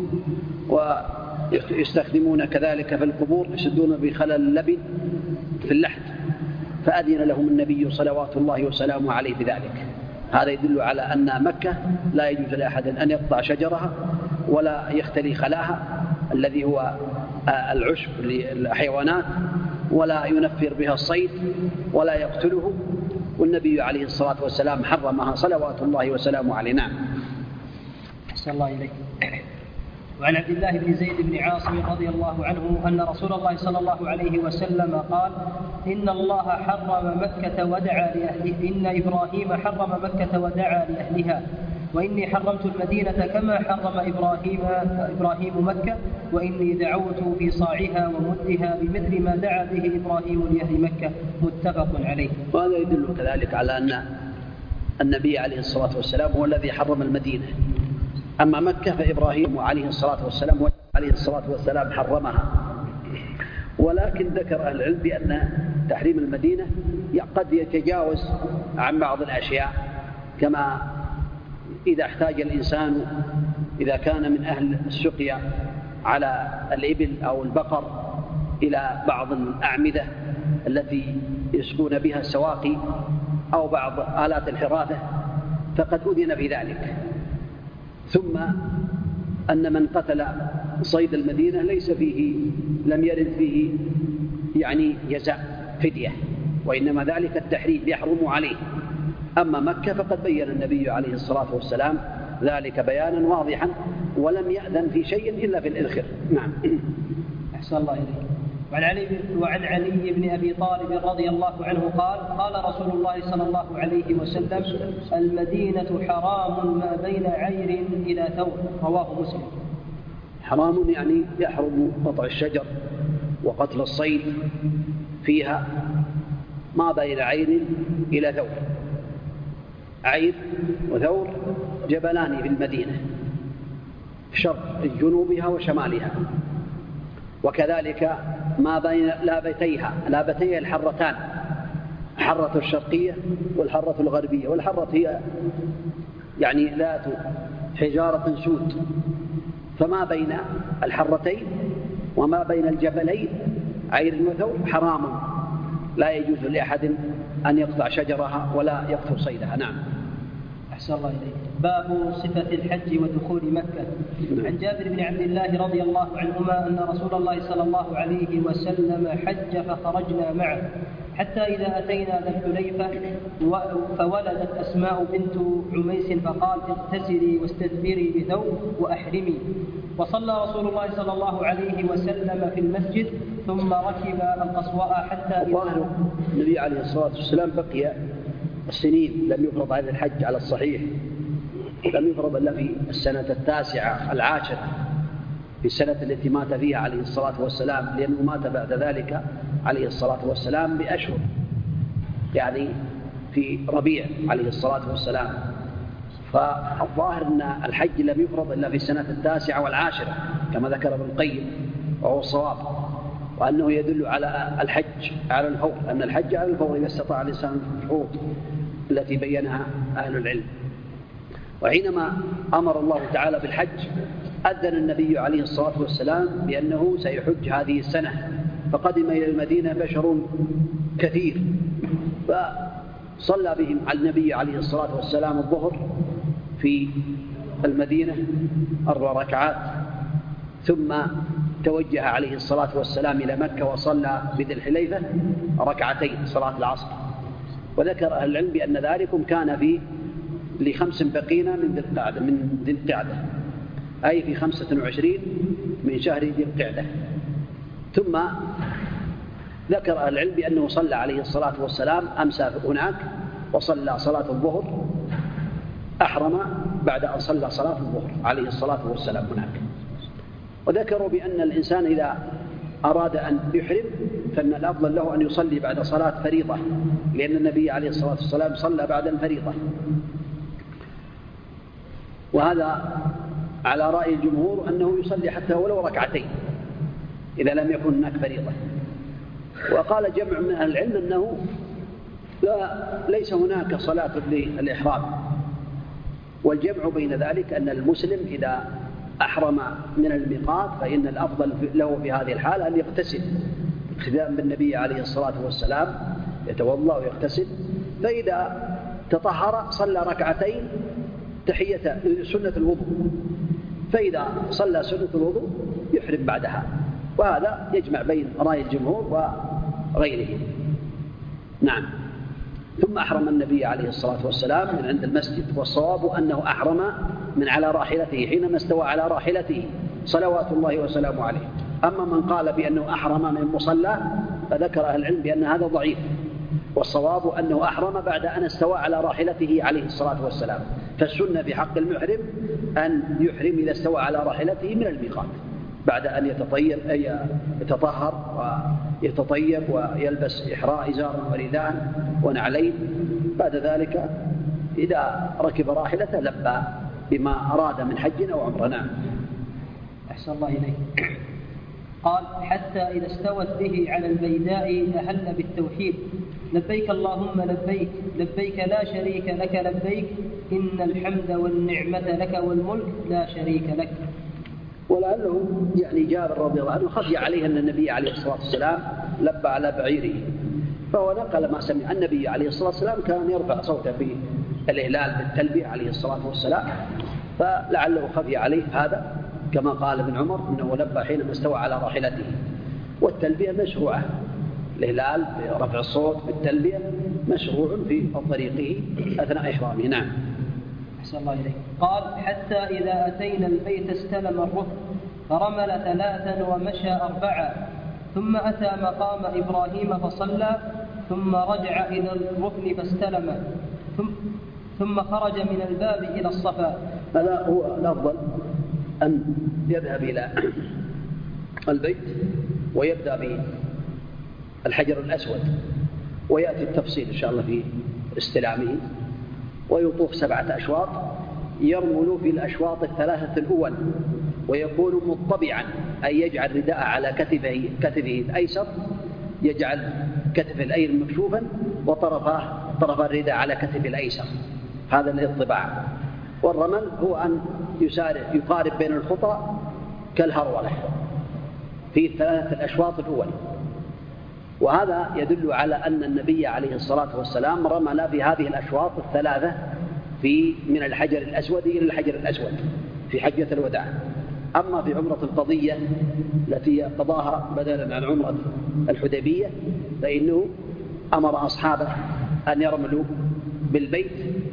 ويستخدمون كذلك في القبور، يسدون بخلل اللبن في اللحد، فأذن لهم النبي صلوات الله وسلامه عليه بذلك. هذا يدل على أن مكة لا يجوز لأحد أن يقطع شجرها ولا يختلي خلاها الذي هو العشب للحيوانات، ولا ينفر بها الصيد ولا يقتله. والنبي عليه الصلاة والسلام حرمها صلوات الله وسلامه عليه. نعم. أحسن الله إليك. وعن عبد الله بن زيد بن عاصم رضي الله عنه أن رسول الله صلى الله عليه وسلم قال: إن الله حرم مكة ودعا لأهله، إن إبراهيم حرم مكة ودعا لأهلها، وإني حرمت المدينة كما حرم إبراهيم مكة، وإني دعوت في صاعها ومدها بمثل ما دعا به إبراهيم لأهل مكة. متفق عليه. وهذا يدل كذلك على أن النبي عليه الصلاة والسلام هو الذي حرم المدينة، أما مكة فإبراهيم عليه الصلاة والسلام حرمها. ولكن ذكر أهل العلم بأن تحريم المدينة قد يتجاوز عن بعض الأشياء، كما إذا احتاج الإنسان، إذا كان من أهل السقيا على الإبل أو البقر إلى بعض الأعمدة التي يسقون بها السواقي أو بعض آلات الحراثة فقد أذن في ذلك. ثم أن من قتل صيد المدينة لم يرد فيه جزاء فدية، وإنما ذلك التحريم يحرم عليه. أما مكة فقد بين النبي عليه الصلاة والسلام ذلك بيانا واضحا، ولم يأذن في شيء إلا في الإذخر. نعم. أحسن الله إليك. وعن علي بن أبي طالب رضي الله عنه قال: قال رسول الله صلى الله عليه وسلم: المدينة حرام ما بين عير إلى ثور. رواه مسلم. حرام يحرم قطع الشجر وقتل الصيد فيها ما بين عير إلى ثور. عير وثور جبلان في المدينة، شرق جنوبها وشمالها، وكذلك ما بين لابتيها الحرتان، الحرة الشرقية والحرة الغربية. والحرة هي ذات حجارة سود، فما بين الحرتين وما بين الجبلين عير وثور حرام، لا يجوز لأحد أن يقطع شجرها ولا يقتل صيدها. نعم. أحسن الله إليك. باب صفة الحج ودخول مكة. عن جابر بن عبد الله رضي الله عنهما أن رسول الله صلى الله عليه وسلم حج فخرجنا معه حتى إذا أتينا ذا الحليفة فولدت أسماء بنت عميس فقال: اغتسلي واستدبري بثوب وأحرمي. وصلى رسول الله صلى الله عليه وسلم في المسجد ثم ركب القصواء حتى النبي عليه الصلاة والسلام بقي السنين لم يفرض هذا الحج على الصحيح، لم يفرض إلا في السنة 9 10 في السنة التي مات فيها عليه الصلاة والسلام، لأنه مات بعد ذلك عليه الصلاة والسلام بأشهر، في ربيع عليه الصلاة والسلام. فالظاهر أن الحج لم يفرض إلا في السنة 9 و10 كما ذكر ابن القيم، وهو الصواب، وأنه يدل على الحج على الفور، أن الحج على الفور إذا استطاع الإنسان الشروط التي بينها أهل العلم. وحينما أمر الله تعالى بالحج أذن النبي عليه الصلاة والسلام بأنه سيحج هذه السنة، فقدم إلى المدينة بشر كثير، فصلى بهم على النبي عليه الصلاة والسلام الظهر في المدينة 4 ركعات، ثم توجه عليه الصلاة والسلام إلى مكة وصلى بذي الحليفة 2 ركعتين صلاة العصر. وذكر أهل العلم بأن ذلكم كان ل5 بقين من ذي القعدة، أي في 25 من شهر ذي القعدة. ثم ذكر أهل العلم بأنه صلى عليه الصلاة والسلام أمسى هناك وصلى صلاة الظهر، أحرم بعد أن صلى صلاة الظهر عليه الصلاة والسلام هناك. وذكروا بأن الإنسان إذا أراد أن يحرم فإن الأفضل له أن يصلي بعد صلاة فريضة، لأن النبي عليه الصلاة والسلام صلى بعد الفريضة، وهذا على رأي الجمهور أنه يصلي حتى ولو ركعتين إذا لم يكن هناك فريضة. وقال جمع من أهل العلم أنه ليس هناك صلاة للإحرام، والجمع بين ذلك أن المسلم إذا أحرم من الميقات فإن الأفضل له في هذه الحالة أن يغتسل اقتداء بالنبي عليه الصلاة والسلام، يتوضأ ويغتسل، فإذا تطهر صلى ركعتين تحية سنة الوضوء، فإذا صلى سنة الوضوء يحرم بعدها، وهذا يجمع بين رأي الجمهور وغيره. نعم. ثم أحرم النبي عليه الصلاة والسلام من عند المسجد، والصواب أنه أحرم من على راحلته حينما استوى على راحلته صلوات الله وسلامه عليه. أما من قال بأنه أحرم من مصلى فذكر أهل العلم بأن هذا ضعيف، والصواب أنه أحرم بعد أن استوى على راحلته عليه الصلاة والسلام، فالسنة في حق المحرم أن يحرم إذا استوى على راحلته من الميقات بعد أن يتطهر ويتطيب ويلبس إزارا ورداء ونعلين. بعد ذلك إذا ركب راحلته لبى بما أراد من حج أو عمرة. نعم. أحسن الله إليك. قال: حتى إذا استوت به على البيداء أهل بالتوحيد: لبيك اللهم لبيك، لبيك لا شريك لك لبيك، إن الحمد والنعمة لك والملك لا شريك لك. ولعله يعني جابر رضي الله عنه خفي عليه أن النبي عليه الصلاة والسلام لبى على بعيره، فهو نقل ما سمع. النبي عليه الصلاة والسلام كان يرفع صوته في الإهلال بالتلبية عليه الصلاة والسلام، فلعله خفي عليه هذا، كما قال ابن عمر إنه لبى حينما استوى على راحلته. والتلبية مشروعة، الإهلال برفع الصوت بالتلبية مشروع في طريقه أثناء إحرامه. نعم. أحسن الله إليك. قال: حتى إذا أتينا البيت استلم الركن فرمل 3 ومشى 4، ثم أتى مقام إبراهيم فصلى، ثم رجع إلى الركن فاستلم، ثم خرج من الباب إلى الصفا. هذا هو الأفضل، أن يذهب إلى البيت ويبدأ بالحجر الأسود، ويأتي التفصيل إن شاء الله في استلامه، ويطوف 7 أشواط، يرمل في الأشواط 3 الأول، ويكون مطبعا، أي يجعل رداء على كتفه الأيسر، يجعل كتف الأيمن مكشوفا وطرف الرداء على كتف الأيسر، هذا الاطباع. والرمل هو أن يقارب بين الخطى كالهرولة في 3 الأشواط الأول، وهذا يدل على أن النبي عليه الصلاة والسلام رمل في هذه الأشواط 3 من الحجر الأسود إلى الحجر الأسود في حجة الوداع. أما في عمرة القضية التي قضاها بدلا عن عمرة الحديبية فإنه أمر أصحابه أن يرملوا بالبيت،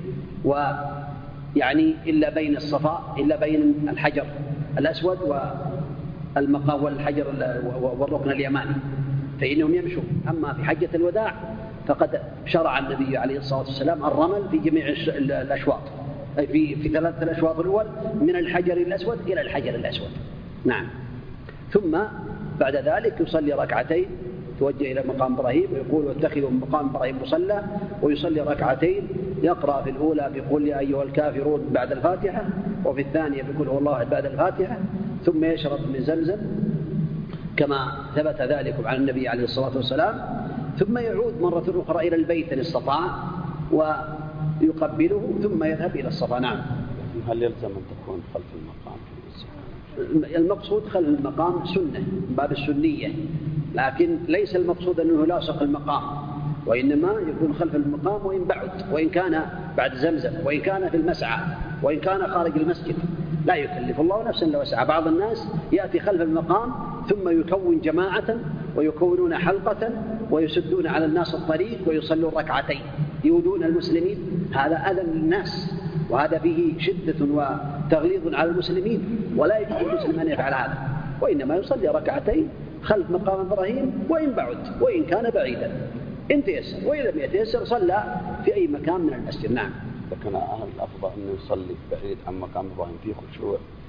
ويعني إلا بين الصفا، إلا بين الحجر الأسود والمقام والحجر والركن اليماني، فإنهم يمشوا. أما في حجة الوداع فقد شرع النبي عليه الصلاة والسلام الرمل في جميع الأشواط، في 3 الأشواط الأول من الحجر الأسود إلى الحجر الأسود. نعم. ثم بعد ذلك يصلي ركعتين، توجه إلى مقام إبراهيم ويقول: واتخذوا مقام إبراهيم مصلى، ويصلي ركعتين، يقرأ في الأولى بقل يا أيها الكافرون بعد الفاتحة، وفي الثانية بقل هو الله أحد بعد الفاتحة، ثم يشرب من زمزم كما ثبت ذلك عن النبي عليه الصلاة والسلام، ثم يعود مرة أخرى إلى البيت إن استطاع ويقبله، ثم يذهب إلى الصفا. نعم. هل يلزم أن تكون خلف المقام؟ المقصود خلف المقام سنة، باب السنية، لكن ليس المقصود أنه لاصق المقام، وإنما يكون خلف المقام وإن بعد، وإن كان بعد زمزم، وإن كان في المسعى، وإن كان خارج المسجد، لا يكلف الله نفسا إلا وسعها. بعض الناس يأتي خلف المقام ثم يكون جماعة ويكونون حلقة ويسدون على الناس الطريق ويصلون ركعتين يؤذون المسلمين، هذا أذى للناس، وهذا فيه شدة وتغليظ على المسلمين، ولا يجوز المسلم أن يفعل هذا، وإنما يصلي ركعتين خلف مقام إبراهيم وإن بعد، وإن كان بعيدا إن تيسر، وإن لم يتيسر صلى في أي مكان من المسجد. نعم. لكن الأفضل أنه يصلي بعيد عن مقام إبراهيم فيه خشوع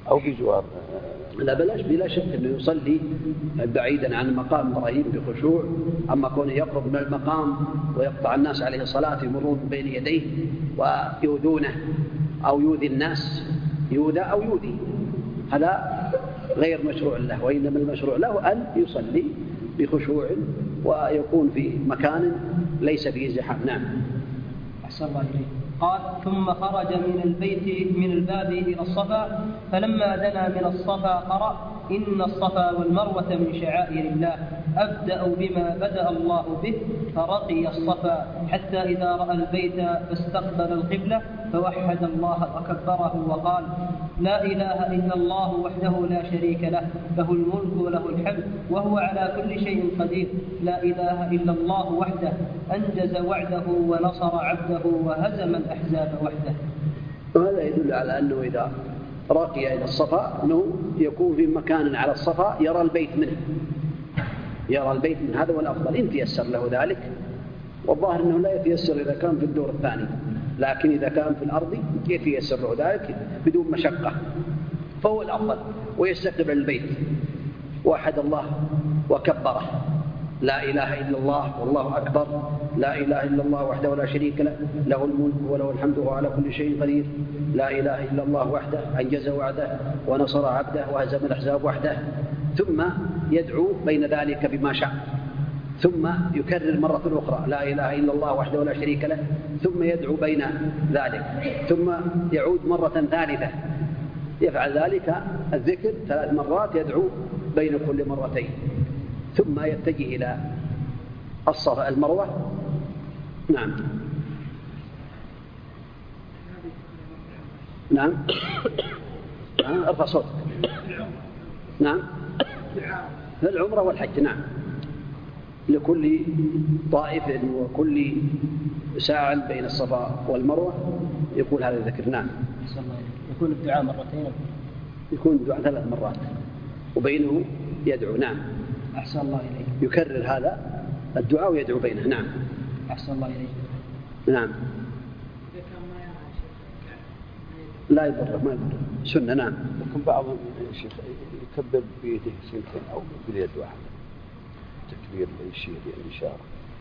أو بجوار. لا بلا شك أنه يصلي بعيدا عن المقام إبراهيم بخشوع. أما كونه يقرب من المقام ويقطع الناس عليه الصلاة يمرون بين يديه ويؤذونه أو يؤذي الناس، يؤذى أو يؤذي، هذا غير مشروع له، وإنما المشروع له أن يصلي بخشوع ويكون في مكان ليس فيه زحام. نعم. أحسن الله إليك. قال: ثم خرج من الباب إلى الصفا، فلما دنا من الصفا قرأ: إن الصفا والمروة من شعائر الله، أبدأ بما بدأ الله به. فرقي الصفا حتى إذا رأى البيت فاستقبل القبلة فوحد الله وكبره وقال: لا إله إلا الله وحده لا شريك له، له الملك وله الحمد وهو على كل شيء قدير، لا إله إلا الله وحده، أنجز وعده ونصر عبده وهزم الأحزاب وحده. وهذا يدل على أنه إذا رقي إلى الصفا أنه يكون في مكان على الصفا يرى البيت منه، هذا هو الأفضل إن تيسر له ذلك. والظاهر أنه لا يتيسر إذا كان في الدور الثاني، لكن إذا كان في الأرض يتيسر له ذلك بدون مشقة، فهو الأفضل. ويستقبل البيت، وحد الله وكبره: لا إله إلا الله والله أكبر، لا إله إلا الله وحده لا شريك له، له الملك وله الحمد وهو على كل شيء قدير، لا إله إلا الله وحده، أنجز وعده ونصر عبده وهزم الأحزاب وحده. ثم يدعو بين ذلك بما شاء، ثم يكرر مرة أخرى: لا إله إلا الله وحده لا شريك له، ثم يدعو بين ذلك، ثم يعود مرة ثالثة، يفعل ذلك الذكر 3 مرات، يدعو بين كل مرتين، ثم يتجه إلى الصفا المروة. نعم. نعم. ارفع صوتك. نعم. العمرة والحج. نعم. لكل طائف وكل ساعة بين الصفا والمروة يقول هذا الذكر. نعم. يكون الدعاء مرتين؟ يكون الدعاء 3 مرات وبينه يدعو. نعم. أحسن الله إليك. يكرر هذا الدعاء ويدعو بينه. نعم. أحسن الله إليك. نعم. لا يضره، ما يضره، سنة. نعم. لكن بعضهم شيخ يكبر بيده سنتين أو باليد واحدة، تكبير يشير يعني إشارة.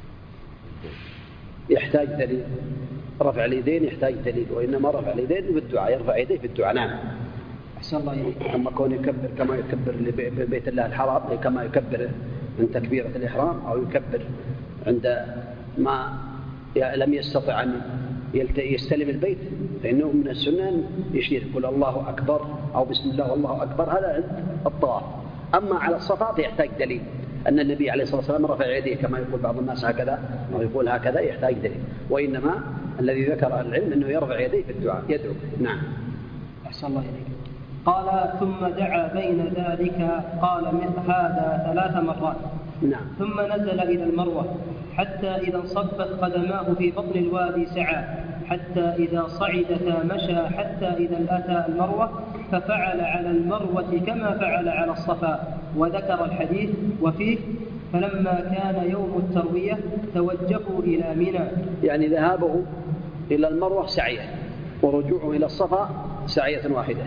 يحتاج دليل. رفع اليدين يحتاج دليل، وإنما رفع اليدين بالدعاء، يرفع يديه بالدعاء. نعم. أحسن الله إليك. أما كون يكبر كما يكبر لبيت الله الحرام، كما يكبر من تكبيرة الإحرام، أو يكبر عند ما لم يستطع أن يستلم البيت، فإنه من السنة أن يشير يقول الله أكبر أو بسم الله والله أكبر، هذا عند الطواف. أما على الصفا فيحتاج دليل، أن النبي عليه الصلاة والسلام رفع يديه كما يقول بعض الناس هكذا أو يقول هكذا، يحتاج دليل. وإنما الذي ذكر العلم أنه يرفع يديه في الدعاء، يدعو. نعم. أحسن الله إليك. قال: ثم دعا بين ذلك، قال مثل هذا 3 مرات. نعم. ثم نزل إلى المروة حتى إذا انصبت قدماه في بطن الوادي سعى، حتى إذا صعدتا مشى، حتى إذا أتى المروة ففعل على المروة كما فعل على الصفا. وذكر الحديث وفيه: فلما كان يوم التروية توجهوا إلى منى. يعني ذهابه إلى المروة سعية، ورجوعه إلى الصفا سعية واحدة.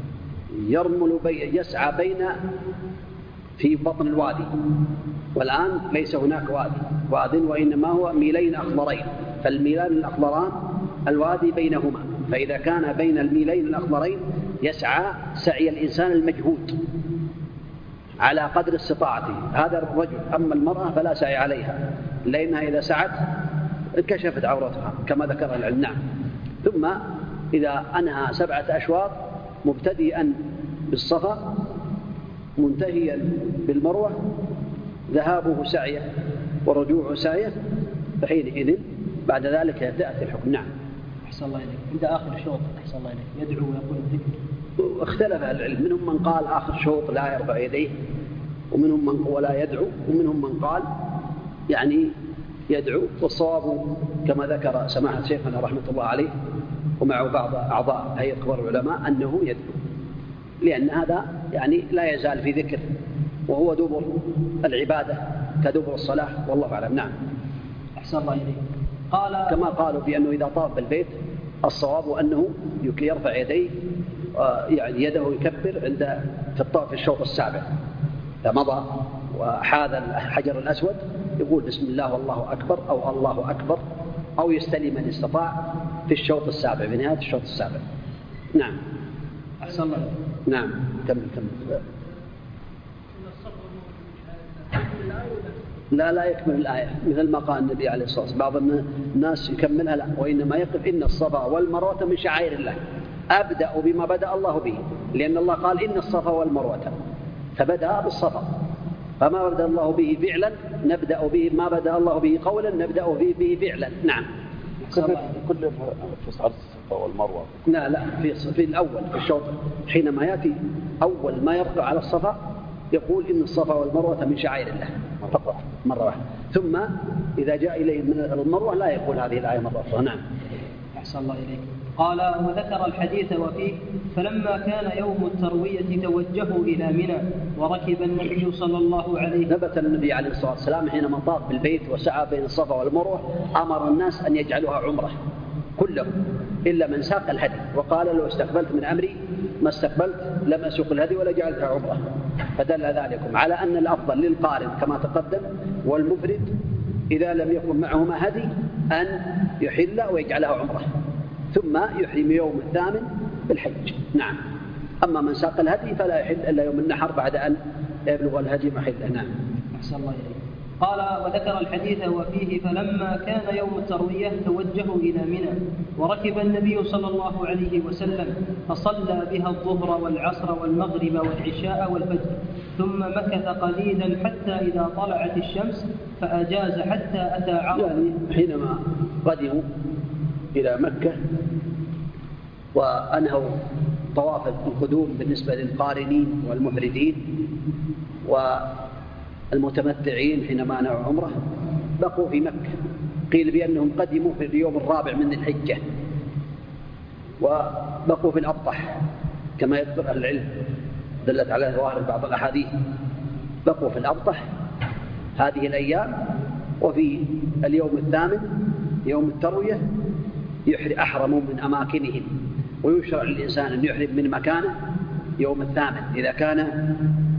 يسعى بين في بطن الوادي، والآن ليس هناك واد وإنما هو ميلين أخضرين، فالميلان الأخضران الوادي بينهما، فإذا كان بين الميلين الأخضرين يسعى سعي الإنسان المجهود على قدر استطاعته، هذا الرجل. أما المرأة فلا سعي عليها، لأنها إذا سعت انكشفت عورتها كما ذكر العلم. نعم. ثم إذا أنهى 7 أشواط مبتدئا بالصفا منتهيا بالمروة، ذهابه سعيه ورجوعه سعيه، فحينئذ بعد ذلك يأتي الحكم. نعم. أحسن الله إليك. عند آخر شوط أحسن الله إليك يدعو ويقول الذكر. اختلف العلم، منهم من قال آخر شوط لا يرفع يديه، ومنهم من ولا يدعو، ومنهم من قال يعني يدعو. والصواب كما ذكر سماحة شيخنا رحمة الله عليه ومع بعض أعضاء هيئة كبار العلماء أنه يدعو، لأن هذا يعني لا يزال في ذكر، وهو دبر العبادة كدبر الصلاة، والله أعلم. نعم. أحسن الله إليك. قال كما قالوا بأنه إذا طاف بالبيت الصواب أنه يرفع يديه يعني يده يكبر في الشوط السابع، إذا مضى وحاذ الحجر الأسود يقول بسم الله والله أكبر أو الله أكبر، أو يستلم من استطاع في الشوط السابع، في نهاية الشوط السابع. نعم. أحسن الله. نعم. كمل. لا يكمل الآية مثل ما قال النبي عليه الصلاة والسلام. بعض الناس يكملها لا، وإنما يقف إن الصفا والمروة من شعائر الله، أبدأ بما بدأ الله به، لأن الله قال إن الصفا والمروة، فبدأ بالصفا، فما بدأ الله به فعلا نبدأ به، ما بدأ الله به قولا نبدأ به فعلا. نعم. كل في صعد الصفا والمروة. لا في الأول في الشوط حينما يأتي أول ما يرفع على الصفا يقول إن الصفا والمروة من شعائر الله فقط مرة واحدة، ثم إذا جاء إليه من المروة لا يقول هذه الآية مرة أخرى. نعم. أحسن الله إليك. قال وذكر الحديث وفيه فلما كان يوم التروية توجهوا إلى منى وركب النبي صلى الله عليه وسلم. ثبت النبي عليه الصلاة والسلام حينما طاف بالبيت وسعى بين الصفا والمروة أمر الناس أن يجعلوها عمرة كلهم إلا من ساق الهدي، وقال لو استقبلت من أمري ما استقبلت لم أسوق الهدي ولا جعلتها عمرة، فدل ذلكم على أن الأفضل للقارن كما تقدم والمفرد إذا لم يكن معهما هدي أن يحل ويجعلها عمرة ثم يحرم يوم الثامن بالحج. نعم. أما من ساق الهدي فلا يحل إلا يوم النحر بعد أن يبلغ الهدي محله. نعم. أحسن الله إليك. قال وذكر الحديث وفيه فلما كان يوم التروية توجهوا إلى منى وركب النبي صلى الله عليه وسلم فصلى بها الظهر والعصر والمغرب والعشاء والفجر، ثم مكث قليلا حتى إذا طلعت الشمس فأجاز حتى أتى عرفة. يعني حينما قدموا إلى مكة وأنهوا طواف القدوم بالنسبة للقارنين والمفردين والمتمتعين حينما نووا عمره بقوا في مكة. قيل بأنهم قدموا في اليوم الرابع من الحجة وبقوا في الأبطح كما يذكر أهل العلم، دلت على ظواهر بعض الأحاديث. بقوا في الأبطح هذه الأيام، وفي اليوم الثامن يوم التروية أحرموا من أماكنهم، ويشرع للإنسان أن يحرم من مكانه يوم الثامن. إذا كان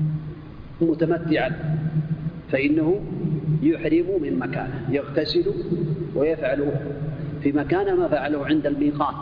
متمتعا فإنه يحرم من مكانه، يغتسل ويفعل في مكانه ما فعله عند الميقات،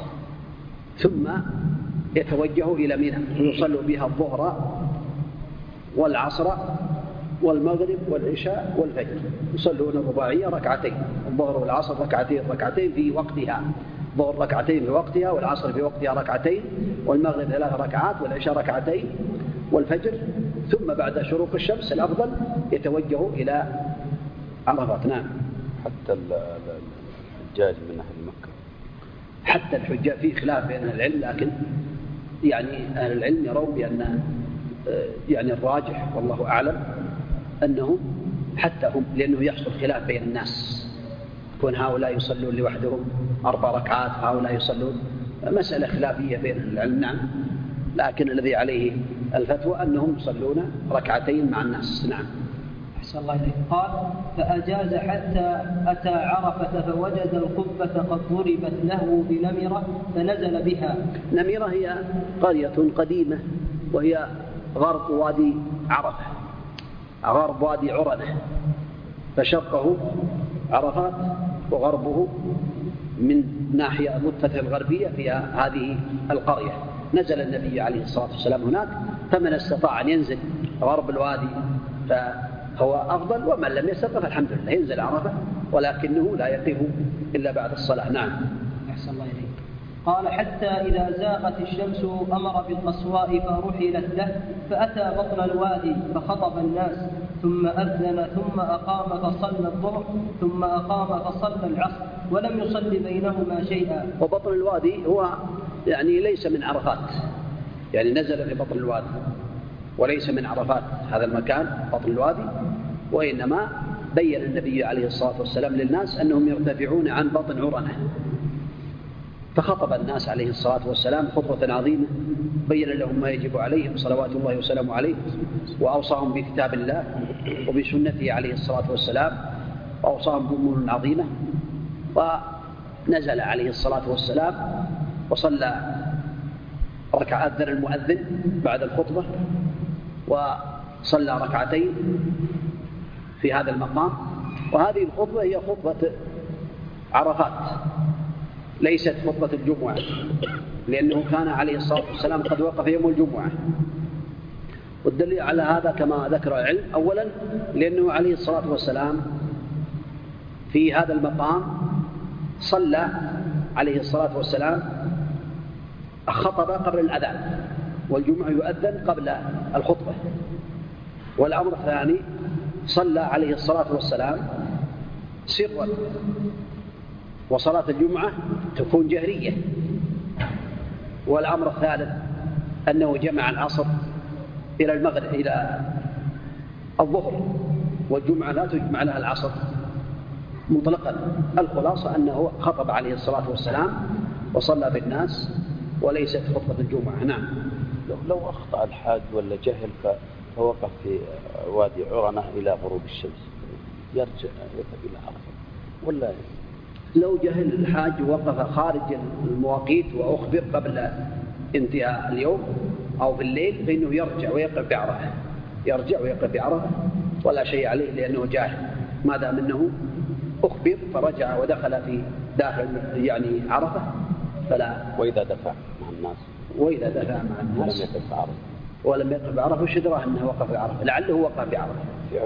ثم يتوجه إلى منى يصلوا بها الظهر والعصر والمغرب والعشاء والفجر، يصلون الرباعية ركعتين، الظهر والعصر ركعتين في وقتها، الظهر ركعتين في وقتها والعصر في وقتها ركعتين والمغرب 3 ركعات والعشاء ركعتين والفجر، ثم بعد شروق الشمس الأفضل يتوجه إلى عرفات. نعم. حتى الحجاج من أهل مكة، حتى الحجاج في خلاف بين أهل العلم، لكن يعني أهل العلم يرون بأن يعني الراجح والله أعلم أنهم حتى هم، لأنه يحصل خلاف بين الناس، يكون هؤلاء يصلون لوحدهم 4 ركعات هؤلاء يصلون، مسألة خلافية بين العلم. نعم. لكن الذي عليه الفتوى أنهم يصلون ركعتين مع الناس. نعم. أحسن الله إليك. قال فأجاز حتى أتى عرفة فوجد القبة قد ضربت له بنمرة فنزل بها. نمرة هي قرية قديمة وهي غرب وادي عرفة، غرب وادي عرنة، فشرقه عرفات وغربه من ناحية الضفة الغربية في هذه القرية. نزل النبي عليه الصلاة والسلام هناك، فمن استطاع أن ينزل غرب الوادي فهو أفضل، ومن لم يستطع فالحمد لله ينزل عرفة، ولكنه لا يقف إلا بعد الصلاة. نعم. أحسن الله إليك. قال حتى إذا زاغت الشمس أمر بالقصواء فرحلت له، فأتى بطن الوادي فخطب الناس، ثم أذن ثم أقام فصلى الظهر ثم أقام فصلى العصر ولم يصل بينهما شيئا. وبطن الوادي هو يعني ليس من عرفات، يعني نزل في بطن الوادي وليس من عرفات هذا المكان بطن الوادي، وإنما بين النبي عليه الصلاة والسلام للناس أنهم يرتفعون عن بطن عرنة، فخطب الناس عليه الصلاة والسلام خطبة عظيمة بين لهم ما يجب عليهم صلوات الله وسلامه عليه، وأوصاهم بكتاب الله وبسنته عليه الصلاة والسلام، وأوصاهم بأمور عظيمة. ونزل عليه الصلاة والسلام وصلى ركع أذن المؤذن بعد الخطبة وصلى ركعتين في هذا المقام. وهذه الخطبة هي خطبة عرفات ليست خطبة الجمعة، لأنه كان عليه الصلاة والسلام قد وقف يوم الجمعة. والدليل على هذا كما ذكر العلم، أولا لأنه عليه الصلاة والسلام في هذا المقام صلى عليه الصلاة والسلام خطب قبل الأذان، والجمعة يؤذن قبل الخطبة. والأمر الثاني صلى عليه الصلاة والسلام سرا، وصلاة الجمعة تكون جهرية. والأمر الثالث أنه جمع العصر إلى المغرب إلى الظهر، والجمعة لا تجمع لها العصر مطلقا. الخلاصة أنه خطب عليه الصلاة والسلام وصلى بالناس وليست خطبة الجمعة. نعم. لو أخطأ الحاج ولا جهل فوقف في وادي عرنة إلى غروب الشمس يرجع يذهب إلى عرفة، ولا لو جهل الحاج وقف خارج المواقيت وأخبر قبل انتهاء اليوم أو في الليل فإنه يرجع ويقف بعرفة، يرجع ويقف بعرفة ولا شيء عليه، لأنه جاهل. ما دام أنه أخبر فرجع ودخل في داخل يعني عرفة فلا. وإذا دفع مع الناس، وإذا دفع مع الناس ولم يقف بعرفة، ولم يقف بعرفة وش أدراه أنه وقف بعرفة؟ لعله وقف بعرفة،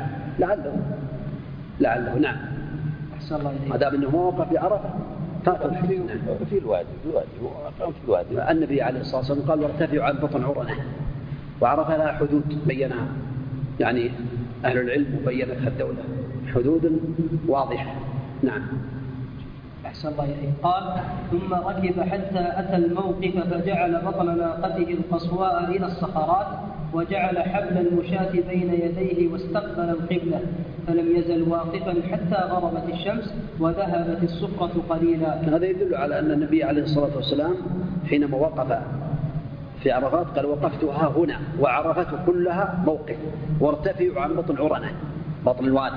لعله. نعم. ما دام أنه ما وقف بعرفة فاته في الوادي هو أقام في الوادي. النبي عليه الصلاة والسلام قال وارتفعوا عن بطن عرنة، وعرفة لها حدود بينها يعني أهل العلم وبينتها الدولة حدود واضحة. نعم. أحسن الله إليك. قال ثم ركب حتى أتى الموقف فجعل بطن ناقته القصواء إلى الصخرات، وجعل حبل المشاة بين يديه واستقبل القبلة، فلم يزل واقفا حتى غربت الشمس وذهبت الصفرة قليلا. هذا يدل على أن النبي عليه الصلاة والسلام حينما وقف في عرفات قال وقفت ها هنا، وعرفته كلها موقف، وارتفعوا عن بطن عرنة بطن الوادي،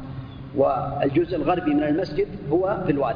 والجزء الغربي من المسجد هو في الوادي،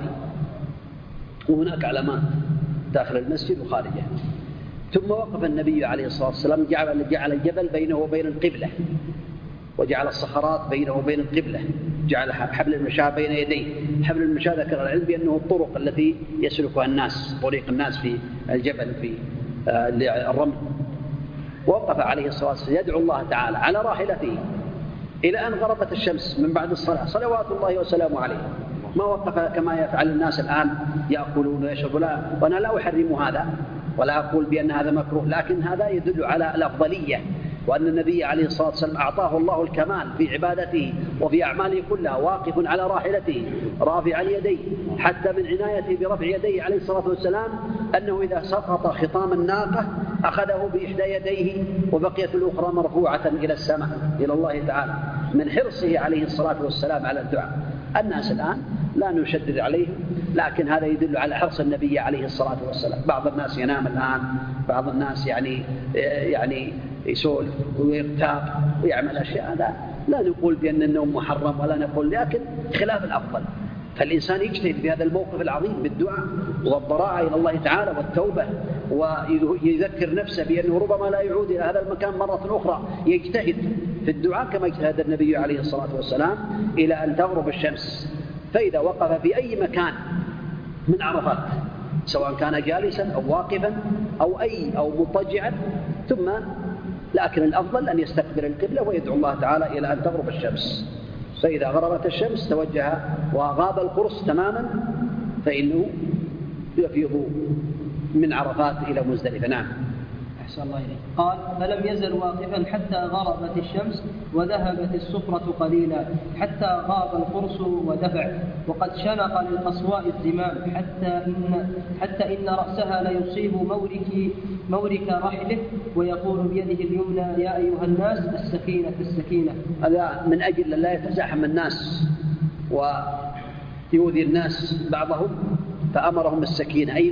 وهناك علامات داخل المسجد وخارجه. ثم وقف النبي عليه الصلاة والسلام جعل الجبل بينه وبين القبلة، وجعل الصخرات بينه وبين القبلة، جعل حبل المشاة بين يديه. حبل المشاة ذكر العلم بأنه الطرق التي يسلكها الناس، طريق الناس في الجبل في الرمل. ووقف عليه الصلاة والسلام يدعو الله تعالى على راحلته إلى أن غربت الشمس من بعد الصلاة صلوات الله وسلامه عليه. ما وقف كما يفعل الناس الآن يأكلون ويشربون، وأنا لا أحرم هذا ولا أقول بأن هذا مكروه، لكن هذا يدل على الأفضلية، وأن النبي عليه الصلاة والسلام أعطاه الله الكمال في عبادته وفي أعماله كلها، واقف على راحلته رافعا يديه، حتى من عنايته برفع يديه عليه الصلاة والسلام أنه إذا سقط خطام الناقة أخذه بإحدى يديه وبقيت الأخرى مرفوعة إلى السماء إلى الله تعالى، من حرصه عليه الصلاة والسلام على الدعاء. الناس الآن لا نشدد عليهم، لكن هذا يدل على حرص النبي عليه الصلاة والسلام. بعض الناس ينام الآن، بعض الناس يعني يسولف ويغتاب ويعمل أشياء، لا نقول بأن النوم محرم ولا نقول، لكن خلاف الأفضل. فالإنسان يجتهد في هذا الموقف العظيم بالدعاء والضراعة إلى الله تعالى والتوبة، ويذكر نفسه بأنه ربما لا يعود إلى هذا المكان مرة أخرى، يجتهد في الدعاء كما اجتهد النبي عليه الصلاة والسلام إلى أن تغرب الشمس. فإذا وقف في أي مكان من عرفات سواء كان جالسا أو واقفا أو مضطجعا، ثم لكن الأفضل أن يستقبل القبلة ويدعو الله تعالى إلى أن تغرب الشمس. فإذا غربت الشمس توجه وغاب القرص تماما فإنه يفيض من عرفات إلى مزدلفة. نعم. أحسن الله إليك. قال فلم يزل واقفا حتى غربت الشمس وذهبت الصفرة قليلا حتى غاب القرص ودفع، وقد شنق للقصواء الزمام حتى إن رأسها ليصيب مورك رحله، ويقول بيده اليمنى يا أيها الناس السكينة السكينة. هذا من أجل لا يتزاحم الناس ويؤذي الناس بعضهم، فأمرهم بالسكينة، أي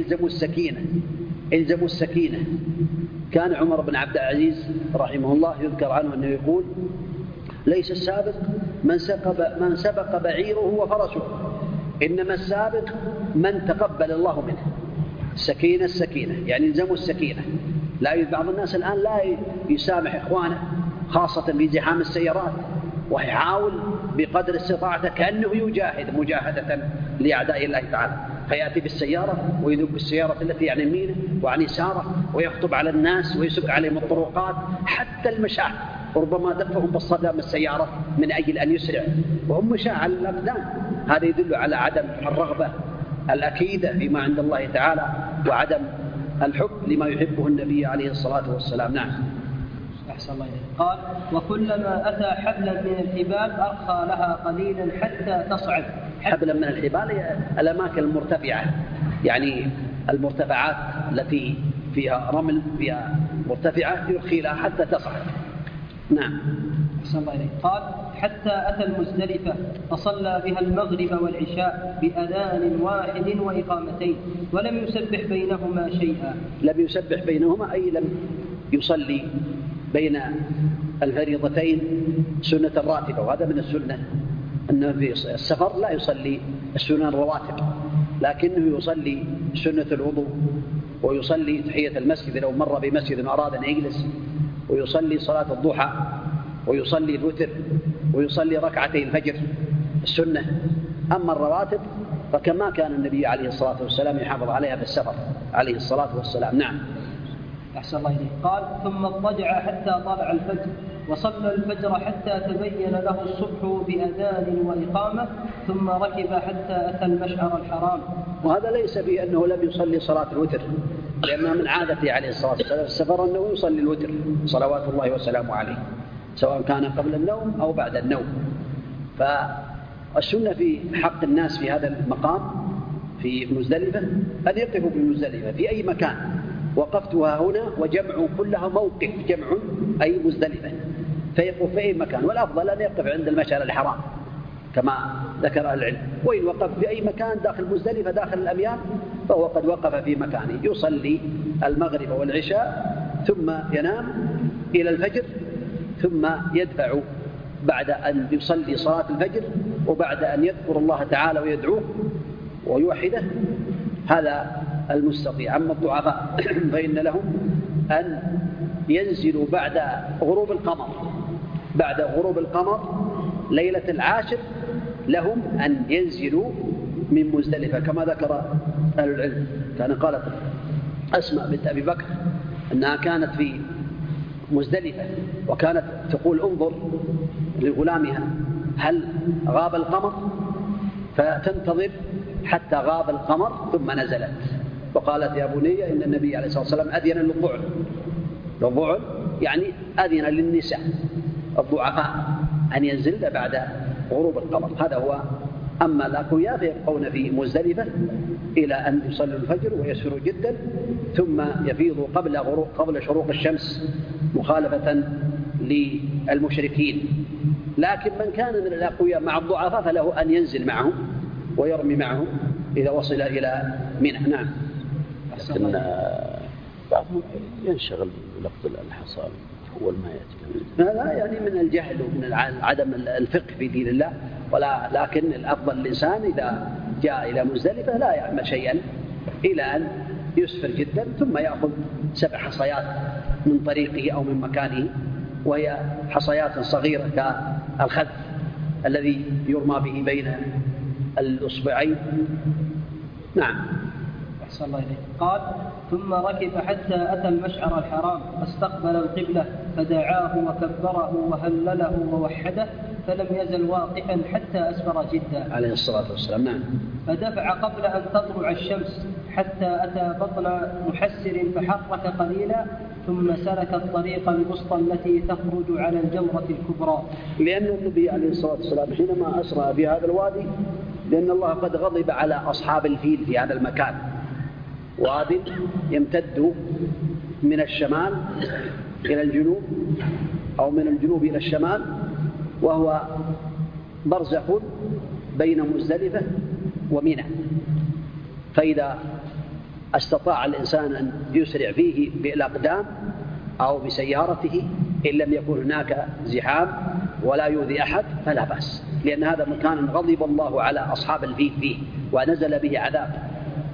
إلزموا السكينة. كان عمر بن عبد العزيز رحمه الله يذكر عنه أنه يقول ليس السابق من سبق بعيره وفرسه، إنما السابق من تقبل الله منه. السكينة يعني يلزموا السكينة. لا بعض الناس الآن لا يسامح إخوانه خاصة في زحام السيارات، ويحاول بقدر استطاعته كأنه يجاهد مجاهدة لأعداء الله تعالى، فيأتي بالسيارة ويذوب بالسيارة التي عن يمينه وعن يساره ويخطب على الناس ويسك عليهم الطرقات، حتى المشاة ربما دفهم بالصدام السيارة من أجل أن يسرع وهم مشاة على الأقدام. هذا يدل على عدم الرغبة الأكيدة فيما عند الله تعالى وعدم الحب لما يحبه النبي عليه الصلاة والسلام. نعم. أحسن الله إليك. قال: وكلما أتى حبلا من الحبال أرخى لها قليلا حتى تصعد. حبلا من الحبال هي الأماكن المرتفعة، يعني المرتفعات التي فيها رمل فيها مرتفعة يرخي لها حتى تصعد. نعم. أحسن الله إليك. قال: حتى أتى المزدلفة فصلى بها المغرب والعشاء بأذان واحد وإقامتين ولم يسبح بينهما شيئا. لم يسبح بينهما أي لم يصلي بين الفريضتين سنة الراتبة، وهذا من السنة أنه في السفر لا يصلي السنن الرواتب، لكنه يصلي سنة الوضوء ويصلي تحية المسجد لو مر بمسجد أراد أن يجلس، ويصلي صلاة الضحى ويصلي الوتر ويصلي ركعتي الفجر السنة. أما الرواتب فكما كان النبي عليه الصلاة والسلام يحافظ عليها في السفر عليه الصلاة والسلام. نعم. أحسن الله إليك. قال: ثم اضطجع حتى طلع الفجر وصلى الفجر حتى تبين له الصبح بأذان وإقامة ثم ركب حتى أتى المشعر الحرام. وهذا ليس بأنه لم يصلي صلاة الوتر، لأنها من عادته عليه الصلاة والسلام في السفر أنه يصلي الوتر صلوات الله وسلامه عليه سواء كان قبل النوم أو بعد النوم. فالسنة في حق الناس في هذا المقام في مزدلفة أن يقفوا بمزدلفة في أي مكان. وقفتها هنا وجمع كلها موقف، جمع أي مزدلفة، فيقف في أي مكان، والأفضل أن يقف عند المشعر الحرام كما ذكر أهل العلم. وإن وقف في أي مكان داخل مزدلفة داخل الأميال فهو قد وقف في مكانه، يصلي المغرب والعشاء ثم ينام إلى الفجر ثم يدفع بعد أن يصلي صلاة الفجر وبعد أن يذكر الله تعالى ويدعوه ويوحده. هذا المستطيع. أما الضعفاء فإن لهم أن ينزلوا بعد غروب القمر ليلة العاشر، لهم أن ينزلوا من مزدلفة كما ذكر أهل العلم. كان قالت أسماء بنت أبي بكر أنها كانت في مزدلفة وكانت تقول انظر لغلامها هل غاب القمر، فتنتظر حتى غاب القمر ثم نزلت وقالت يا بني إن النبي عليه الصلاة والسلام أذن للضعن يعني أذن للنساء الضعفاء أن ينزلن بعد غروب القمر. هذا هو. أما الأقوياء فيبقون في مزدلفة إلى أن يصلوا الفجر ويسروا جدا ثم يفيضوا قبل شروق الشمس مخالفة للمشركين. لكن من كان من الأقوياء مع الضعفاء فله أن ينزل معهم ويرمي معهم إذا وصل إلى منى. نعم. لكن بعضهم ينشغل بلفظ الحصان أول ما يأتي. هذا يعني من الجهل ومن عدم الفقه في دين الله. لكن الأفضل الإنسان إذا جاء إلى مزدلفة لا يعمل شيئا إلى أن يسفر جدا ثم يأخذ 7 حصيات من طريقه أو من مكانه، وهي حصيات صغيرة كالخذ الذي يرمى به بين الأصبعين. نعم. أحسن الله إليك. قال: ثم ركب حتى أتى المشعر الحرام فاستقبل القبلة فدعاه وكبره وهلله ووحده فلم يزل واقفا حتى أسفر جدا عليه الصلاة والسلام. نعم. فدفع قبل أن تطلع الشمس حتى أتى بطن محسر فحرك قليلا ثم سلك الطريق الوسطى التي تخرج على الجمرة الكبرى. لأن النبي عليه الصلاة والسلام حينما أسرى في هذا الوادي لأن الله قد غضب على أصحاب الفيل في هذا المكان، واد يمتد من الشمال إلى الجنوب أو من الجنوب إلى الشمال، وهو برزخ بين مزدلفة ومنى. فإذا استطاع الإنسان أن يسرع فيه بالأقدام أو بسيارته إن لم يكن هناك زحام ولا يؤذي أحد فلا بأس، لأن هذا مكان غضب الله على أصحاب الفيل فيه ونزل به عذاب.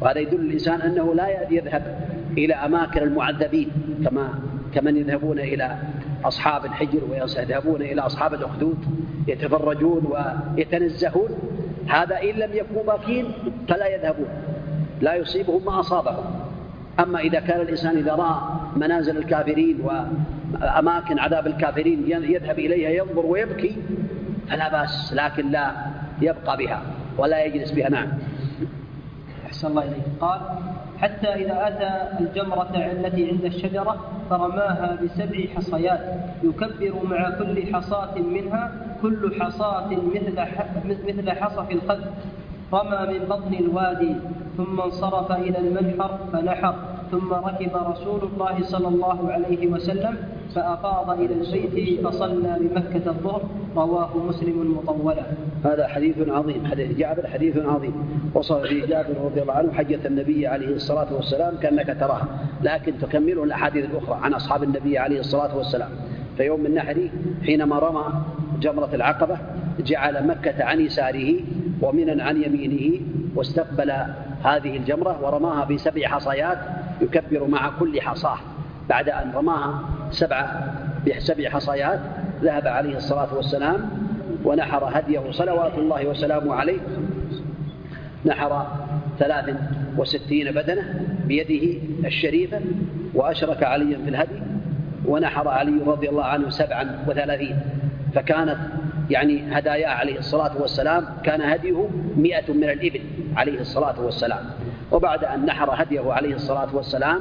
وهذا يدل الإنسان أنه لا يذهب إلى أماكن المعذبين كمن يذهبون إلى أصحاب الحجر ويذهبون إلى أصحاب الأخدود يتفرجون ويتنزهون. هذا إن لم يكونوا باكين فلا يذهبون، لا يصيبهم ما أصابهم. أما إذا كان الإنسان إذا رأى منازل الكافرين وأماكن عذاب الكافرين يذهب إليها ينظر ويبكي فلا بأس، لكن لا يبقى بها ولا يجلس بها. نعم. أحسن الله إليك. قال: حتى إذا أتى الجمرة التي عند الشجرة فرماها ب7 حصيات يكبر مع كل حصاة منها كل حصاة مثل حصى الخد، رمى من بطن الوادي ثم انصرف إلى المنحر فنحر، ثم ركب رسول الله صلى الله عليه وسلم فأفاض إلى البيت فصلى بمكة الظهر. رواه مسلم مطولا. هذا حديث عظيم، حديث جابر حديث عظيم. وصل في جابر رضي الله عنه حجة النبي عليه الصلاة والسلام كأنك تراها، لكن تكمله الأحاديث الأخرى عن أصحاب النبي عليه الصلاة والسلام. في يوم النحر حينما رمى جمرة العقبة جعل مكة عن يساره ومنى عن يمينه، واستقبل هذه الجمرة ورماها ب7 حصيات يكبر مع كل حصاه. بعد أن رماها ب7 حصيات ذهب عليه الصلاة والسلام ونحر هديه صلوات الله وسلامه عليه، نحر 63 بدنة بيده الشريفة، وأشرك عليا في الهدي، ونحر علي رضي الله عنه 37. فكانت هدايا عليه الصلاة والسلام كان هديه 100 من الإبل عليه الصلاة والسلام. وبعد أن نحر هديه عليه الصلاة والسلام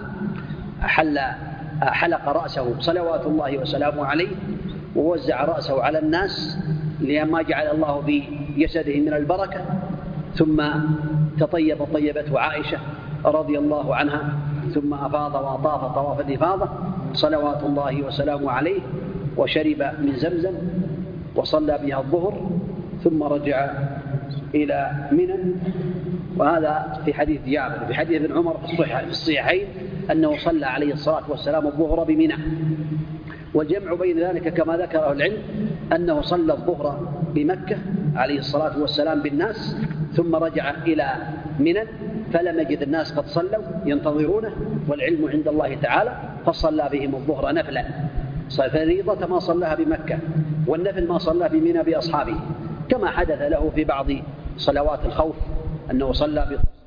حلق رأسه صلوات الله وسلامه عليه ووزع رأسه على الناس لما جعل الله بجسده من البركة، ثم طيبته عائشة رضي الله عنها، ثم أفاض وأطاف طواف الإفاضة صلوات الله وسلامه عليه، وشرب من زمزم وصلى بها الظهر، ثم رجع إلى منى. وهذا في حديث جابر. في حديث ابن عمر في الصحيحين أنه صلى عليه الصلاة والسلام الظهر بمنى. والجمع بين ذلك كما ذكره العلم أنه صلى الظهر بمكة عليه الصلاة والسلام بالناس، ثم رجع إلى منى فلم يجد الناس قد صلوا ينتظرونه والعلم عند الله تعالى، فصلى بهم الظهر نفلا. فريضة ما صلاها بمكة، والنفل ما صلى بمنى بأصحابه، كما حدث له في بعض صلوات الخوف أنه صلى